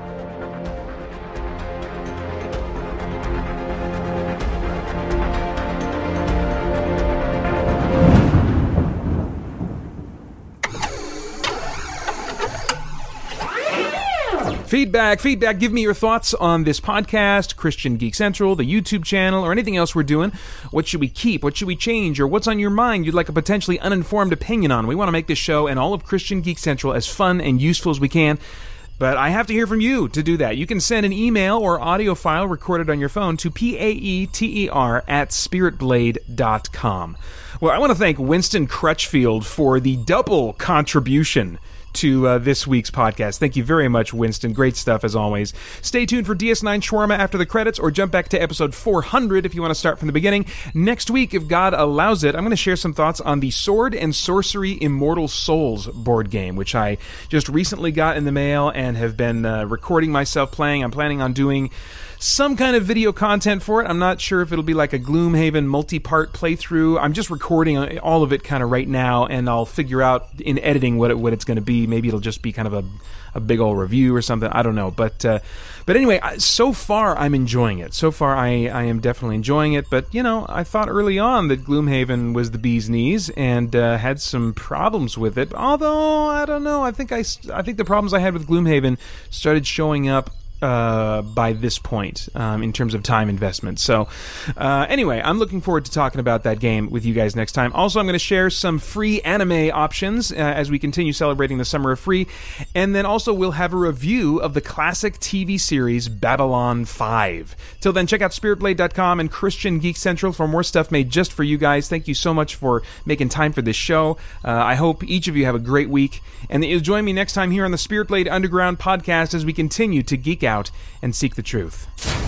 Feedback, feedback. Give me your thoughts on this podcast, Christian Geek Central, the YouTube channel, or anything else we're doing. What should we keep? What should we change? Or what's on your mind you'd like a potentially uninformed opinion on? We want to make this show and all of Christian Geek Central as fun and useful as we can. But I have to hear from you to do that. You can send an email or audio file recorded on your phone to P-A-E-T-E-R at spiritblade dot com. Well, I want to thank Winston Crutchfield for the double contribution to uh, this week's podcast. Thank you very much, Winston. Great stuff, as always. Stay tuned for D S nine Shawarma after the credits, or jump back to episode four hundred if you want to start from the beginning. Next week, if God allows it, I'm going to share some thoughts on the Sword and Sorcery Immortal Souls board game, which I just recently got in the mail and have been uh, recording myself playing. I'm planning on doing some kind of video content for it. I'm not sure if it'll be like a Gloomhaven multi-part playthrough. I'm just recording all of it kind of right now, and I'll figure out in editing what it, what it's going to be. Maybe it'll just be kind of a, a big old review or something. I don't know. But uh, but anyway, I, so far I'm enjoying it. So far I, I am definitely enjoying it. But, you know, I thought early on that Gloomhaven was the bee's knees and uh, had some problems with it. Although, I don't know. I think, I, I think the problems I had with Gloomhaven started showing up Uh, by this point, um, in terms of time investment. So, uh, anyway, I'm looking forward to talking about that game with you guys next time. Also, I'm going to share some free anime options uh, as we continue celebrating the Summer of Free. And then also, we'll have a review of the classic T V series Babylon five. Till then, check out spirit blade dot com and Christian Geek Central for more stuff made just for you guys. Thank you so much for making time for this show. Uh, I hope each of you have a great week, and that you'll join me next time here on the Spirit Blade Underground podcast as we continue to geek out and seek the truth.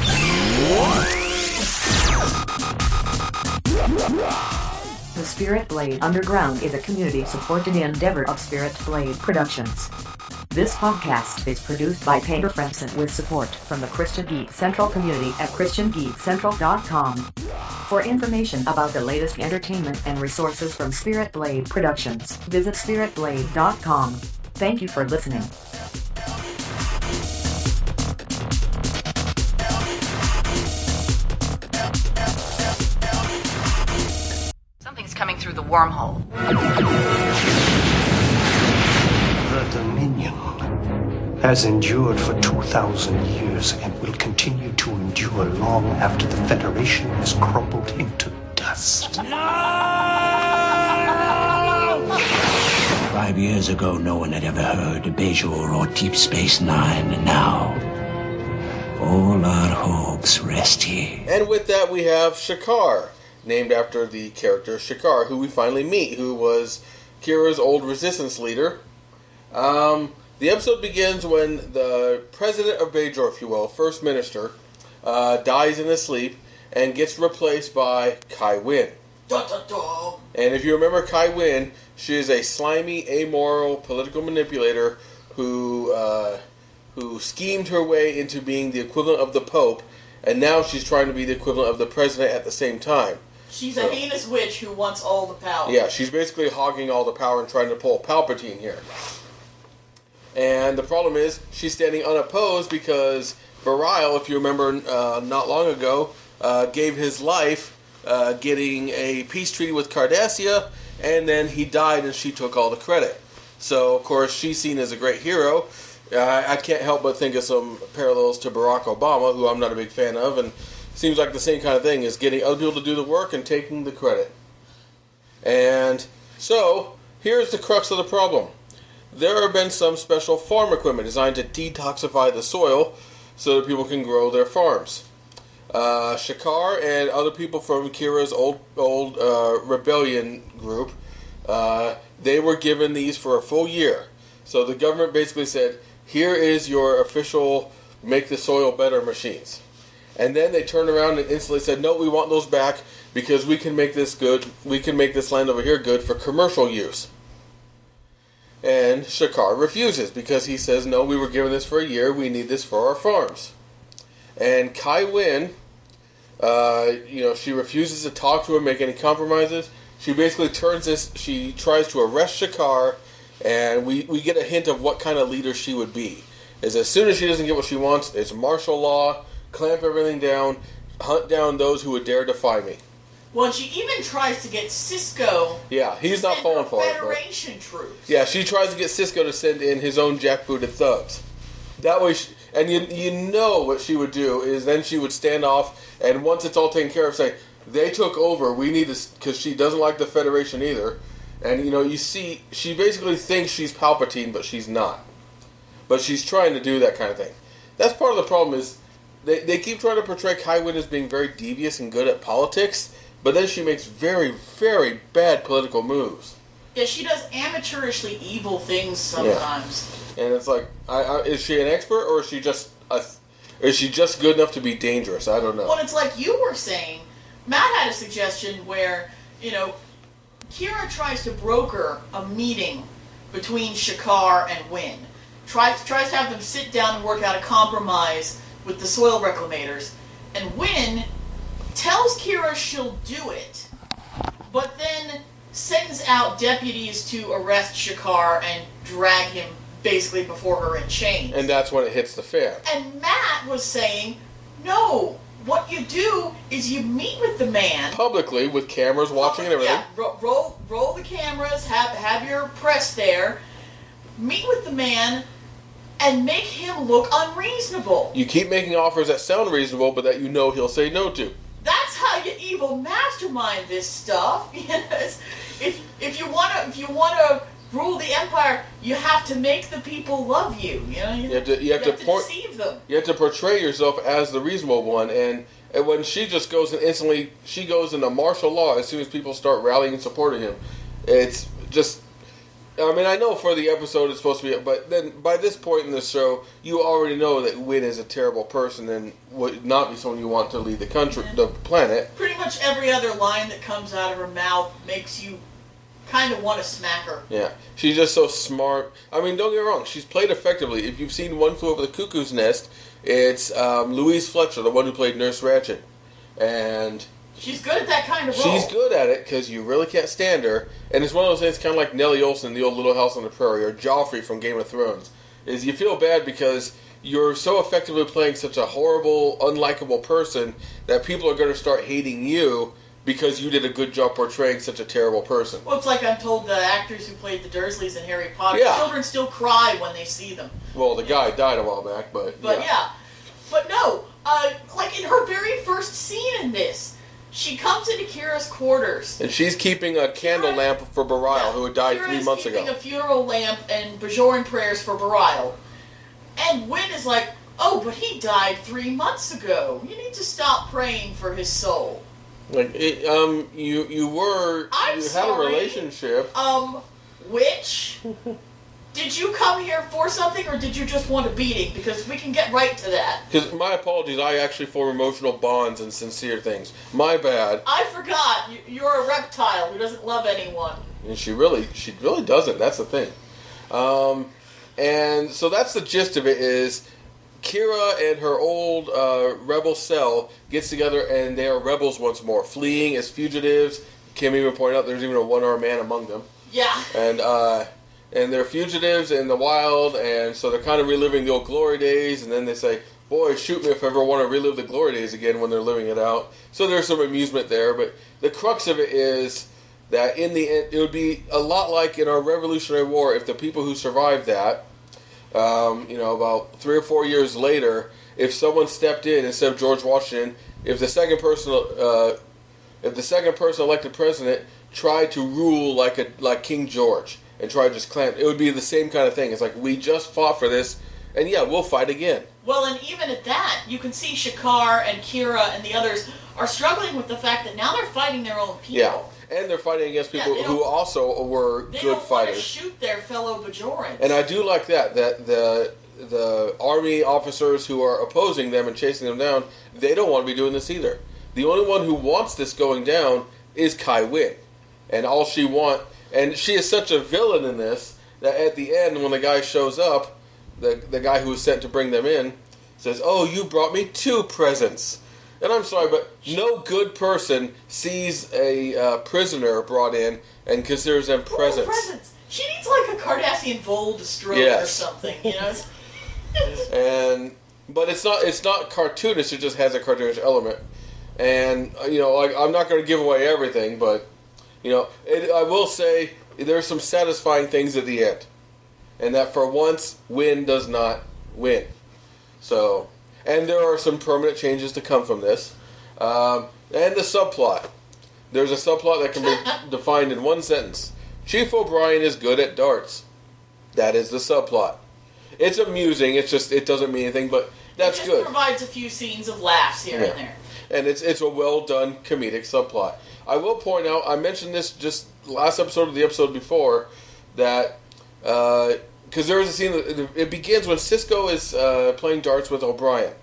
The Spirit Blade Underground is a community-supported endeavor of Spirit Blade Productions. This podcast is produced by Painter Fremson with support from the Christian Geek Central community at christian geek central dot com. For information about the latest entertainment and resources from Spirit Blade Productions, visit spirit blade dot com. Thank you for listening. Something's coming through the wormhole. The Dominion has endured for two thousand years and will continue to endure long after the Federation has crumbled into dust. No! Five years ago, no one had ever heard of Bajor or Deep Space Nine, and now all our hopes rest here. And with that, we have Shakaar, named after the character Shakaar, who we finally meet, who was Kira's old resistance leader. Um, the episode begins when the president of Bajor, if you will, First Minister, uh, dies in his sleep and gets replaced by Kai Wynn. Da, da, da. And if you remember Kai Wynn, she is a slimy, amoral political manipulator who uh, who schemed her way into being the equivalent of the Pope, and now she's trying to be the equivalent of the president at the same time. She's so, a heinous witch who wants all the power. Yeah, she's basically hogging all the power and trying to pull Palpatine here. And the problem is, she's standing unopposed because Bareil, if you remember uh, not long ago, uh, gave his life uh, getting a peace treaty with Cardassia, and then he died and she took all the credit. So, of course, she's seen as a great hero. Uh, I can't help but think of some parallels to Barack Obama, who I'm not a big fan of, and seems like the same kind of thing, is getting other people to do the work and taking the credit. And so, here's the crux of the problem. There have been some special farm equipment designed to detoxify the soil so that people can grow their farms. Uh, Shakaar and other people from Kira's old old uh, rebellion group, uh, they were given these for a full year. So the government basically said, here is your official make the soil better machines. And then they turned around and instantly said, no, we want those back because we can make this good, we can make this land over here good for commercial use. And Shakaar refuses because he says, no, we were given this for a year, we need this for our farms. And Kai Wynn, uh, you know, she refuses to talk to him, make any compromises. She basically turns this, she tries to arrest Shakaar, and we, we get a hint of what kind of leader she would be. Is as soon as she doesn't get what she wants, it's martial law, clamp everything down, hunt down those who would dare defy me. Well, she even tries to get Cisco. Yeah, he's not falling for it. Federation troops. Yeah, she tries to get Cisco to send in his own jackbooted thugs. That way, she, and you you know what she would do is then she would stand off, and once it's all taken care of, say they took over. We need this because she doesn't like the Federation either. And you know, you see, she basically thinks she's Palpatine, but she's not. But she's trying to do that kind of thing. That's part of the problem is they they keep trying to portray Kai Wynn as being very devious and good at politics. But then she makes very, very bad political moves. Yeah, she does amateurishly evil things sometimes. Yeah. And it's like, I, I, is she an expert or is she just a, is she just good enough to be dangerous? I don't know. Well, it's like you were saying. Matt had a suggestion where, you know, Kira tries to broker a meeting between Shakaar and Wynn. Tries tries to have them sit down and work out a compromise with the soil reclamators, and Wynn tells Kira she'll do it, but then sends out deputies to arrest Shakaar and drag him basically before her in chains. And that's when it hits the fan. And Matt was saying, no, what you do is you meet with the man publicly with cameras watching and everything. Yeah, ro- roll roll the cameras, have have your press there, meet with the man, and make him look unreasonable. You keep making offers that sound reasonable, but that you know he'll say no to. That's how you evil mastermind this stuff. Yes. If if you wanna if you wanna rule the empire, you have to make the people love you. You know, you, you have to you have, you to, have to point, deceive them. You have to portray yourself as the reasonable one, and, and when she just goes and instantly she goes into martial law as soon as people start rallying and supporting him, it's just. I mean, I know for the episode it's supposed to be, but then by this point in the show, you already know that Wynn is a terrible person and would not be someone you want to lead the country, the planet. Pretty much every other line that comes out of her mouth makes you kind of want to smack her. Yeah, she's just so smart. I mean, don't get me wrong, she's played effectively. If you've seen One Flew Over the Cuckoo's Nest, it's um, Louise Fletcher, the one who played Nurse Ratched, and she's good at that kind of role. She's good at it because you really can't stand her. And it's one of those things kind of like Nellie Olson in the old Little House on the Prairie or Joffrey from Game of Thrones. Is you feel bad because you're so effectively playing such a horrible, unlikable person that people are going to start hating you because you did a good job portraying such a terrible person. Well, it's like I'm told the actors who played the Dursleys in Harry Potter, Yeah. children still cry when they see them. Well, the guy died a while back, but But yeah. yeah. But no, uh, like in her very first scene in this, She comes into Kira's quarters. And she's keeping a candle Kira, lamp for Bareil, yeah, who had died Kira three months ago. She's keeping a funeral lamp and Bajoran prayers for Bareil. And Wynn is like, oh, but he died three months ago. You need to stop praying for his soul. Like, it, um, you you were, I'm you sorry, had a relationship. Um, which... Did you come here for something, or did you just want a beating? Because we can get right to that. Because, my apologies, I actually form emotional bonds and sincere things. My bad. I forgot. You're a reptile who doesn't love anyone. And she really, she really doesn't. That's the thing. Um, and so that's the gist of it is Kira and her old uh, rebel cell gets together, and they are rebels once more, fleeing as fugitives. Kim even pointed out there's even a one-armed man among them. Yeah. And, uh... And they're fugitives in the wild, and so they're kind of reliving the old glory days, and then they say, boy, shoot me if I ever want to relive the glory days again when they're living it out. So there's some amusement there, but the crux of it is that in the end, it would be a lot like in our Revolutionary War if the people who survived that, um, you know, about three or four years later, if someone stepped in instead of George Washington, if the second person, uh, if the second person elected president tried to rule like a like King George, and try to just clamp. It would be the same kind of thing. It's like, we just fought for this, and yeah, we'll fight again. Well, and even at that, you can see Shakar and Kira and the others are struggling with the fact that now they're fighting their own people. Yeah, and they're fighting against people yeah, who also were they good don't fighters. Want to shoot their fellow Bajorans. And I do like that, that the the army officers who are opposing them and chasing them down, they don't want to be doing this either. The only one who wants this going down is Kai Wynn. And all she want... And she is such a villain in this that at the end, when the guy shows up, the the guy who was sent to bring them in says, "Oh, you brought me two presents." And I'm sorry, but no good person sees a uh, prisoner brought in and considers them presents. Oh, presents. She needs like a Cardassian Vol Destroyer yes. or something, you know. and but it's not it's not cartoonish. It just has a cartoonish element. And you know, like, I'm not going to give away everything, but. You know, it, I will say there's some satisfying things at the end, and that for once, Wynn does not win. So, and there are some permanent changes to come from this, um, and the subplot. There's a subplot that can be defined in one sentence: Chief O'Brien is good at darts. That is the subplot. It's amusing. It's just it doesn't mean anything, but that's it just good. Provides a few scenes of laughs here yeah. and there, and it's it's a well done comedic subplot. I will point out, I mentioned this just last episode of the episode before, that, because uh, there is a scene, that it begins when Sisko is uh, playing darts with O'Brien.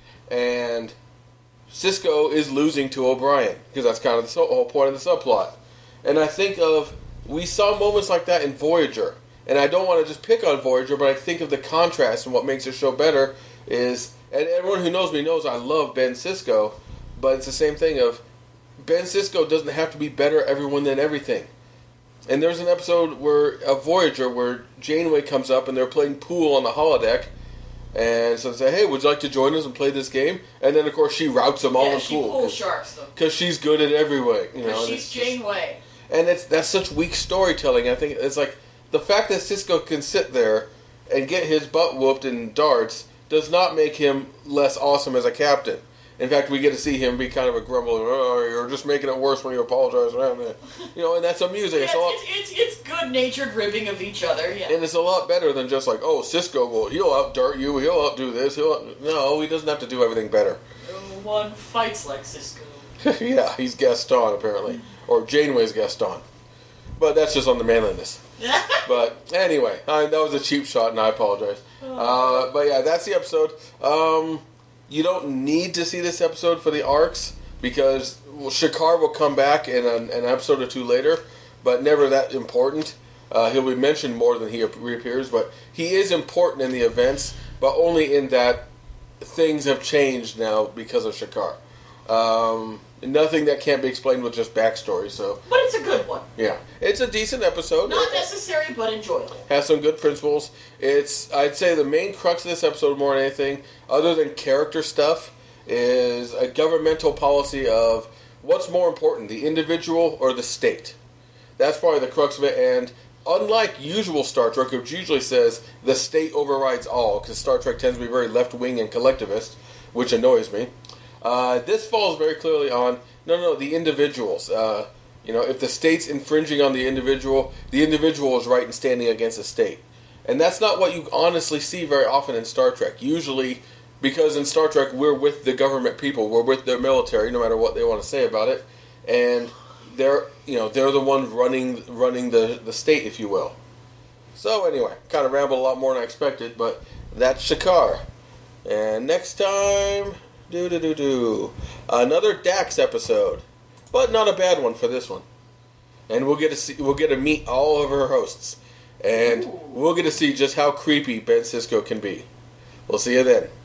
And Sisko is losing to O'Brien, because that's kind of the whole point of the subplot. And I think of, we saw moments like that in Voyager. And I don't want to just pick on Voyager, but I think of the contrast, and what makes the show better is, and everyone who knows me knows I love Ben Sisko, but it's the same thing of, Ben Sisko doesn't have to be better everyone than everything. And there's an episode where of Voyager where Janeway comes up and they're playing pool on the holodeck, and so they say, "Hey, would you like to join us and play this game?" And then of course she routs them all yeah, in she pool. Pool sharks them because she's good at every way. You know, she's Janeway. And it's that's such weak storytelling. I think it's like the fact that Sisko can sit there and get his butt whooped in darts does not make him less awesome as a captain. In fact, we get to see him be kind of a grumbler. Oh, you're just making it worse when you apologize around there. You know, and that's amusing. Yeah, it's, a lot, it's, it's, it's good-natured ribbing of each other, yeah. And it's a lot better than just like, oh, Sisko will, he'll outdart you, he'll outdo this, he'll out... No, he doesn't have to do everything better. No one fights like Sisko. Yeah, he's Gaston, apparently. Or Janeway's Gaston. But that's just on the manliness. But anyway, I, that was a cheap shot, and I apologize. Uh, but yeah, that's the episode. Um... You don't need to see this episode for the arcs, because well, Shakar will come back in an, an episode or two later, but never that important. Uh, he'll be mentioned more than he reappears, but he is important in the events, but only in that things have changed now because of Shakar. Um, nothing that can't be explained with just backstory. So, but it's a good one. Yeah, it's a decent episode. Not necessary, but enjoyable. Has some good principles. It's I'd say the main crux of this episode, more than anything, other than character stuff, is a governmental policy of what's more important, the individual or the state. That's probably the crux of it. And unlike usual Star Trek, which usually says the state overrides all, because Star Trek tends to be very left-wing and collectivist, which annoys me. Uh, this falls very clearly on No, no, the individuals. Uh, you know, if the state's infringing on the individual, the individual is right in standing against the state. And that's not what you honestly see very often in Star Trek. Usually, because in Star Trek, we're with the government people, we're with their military, no matter what they want to say about it, and they're, you know, they're the ones running running the, the state, if you will. So anyway, kind of rambled a lot more than I expected, but that's Shakaar. And next time, do do do do, another Dax episode, but not a bad one for this one. And we'll get to see, we'll get to meet all of her hosts. And we'll get to see just how creepy Ben Sisko can be. We'll see you then.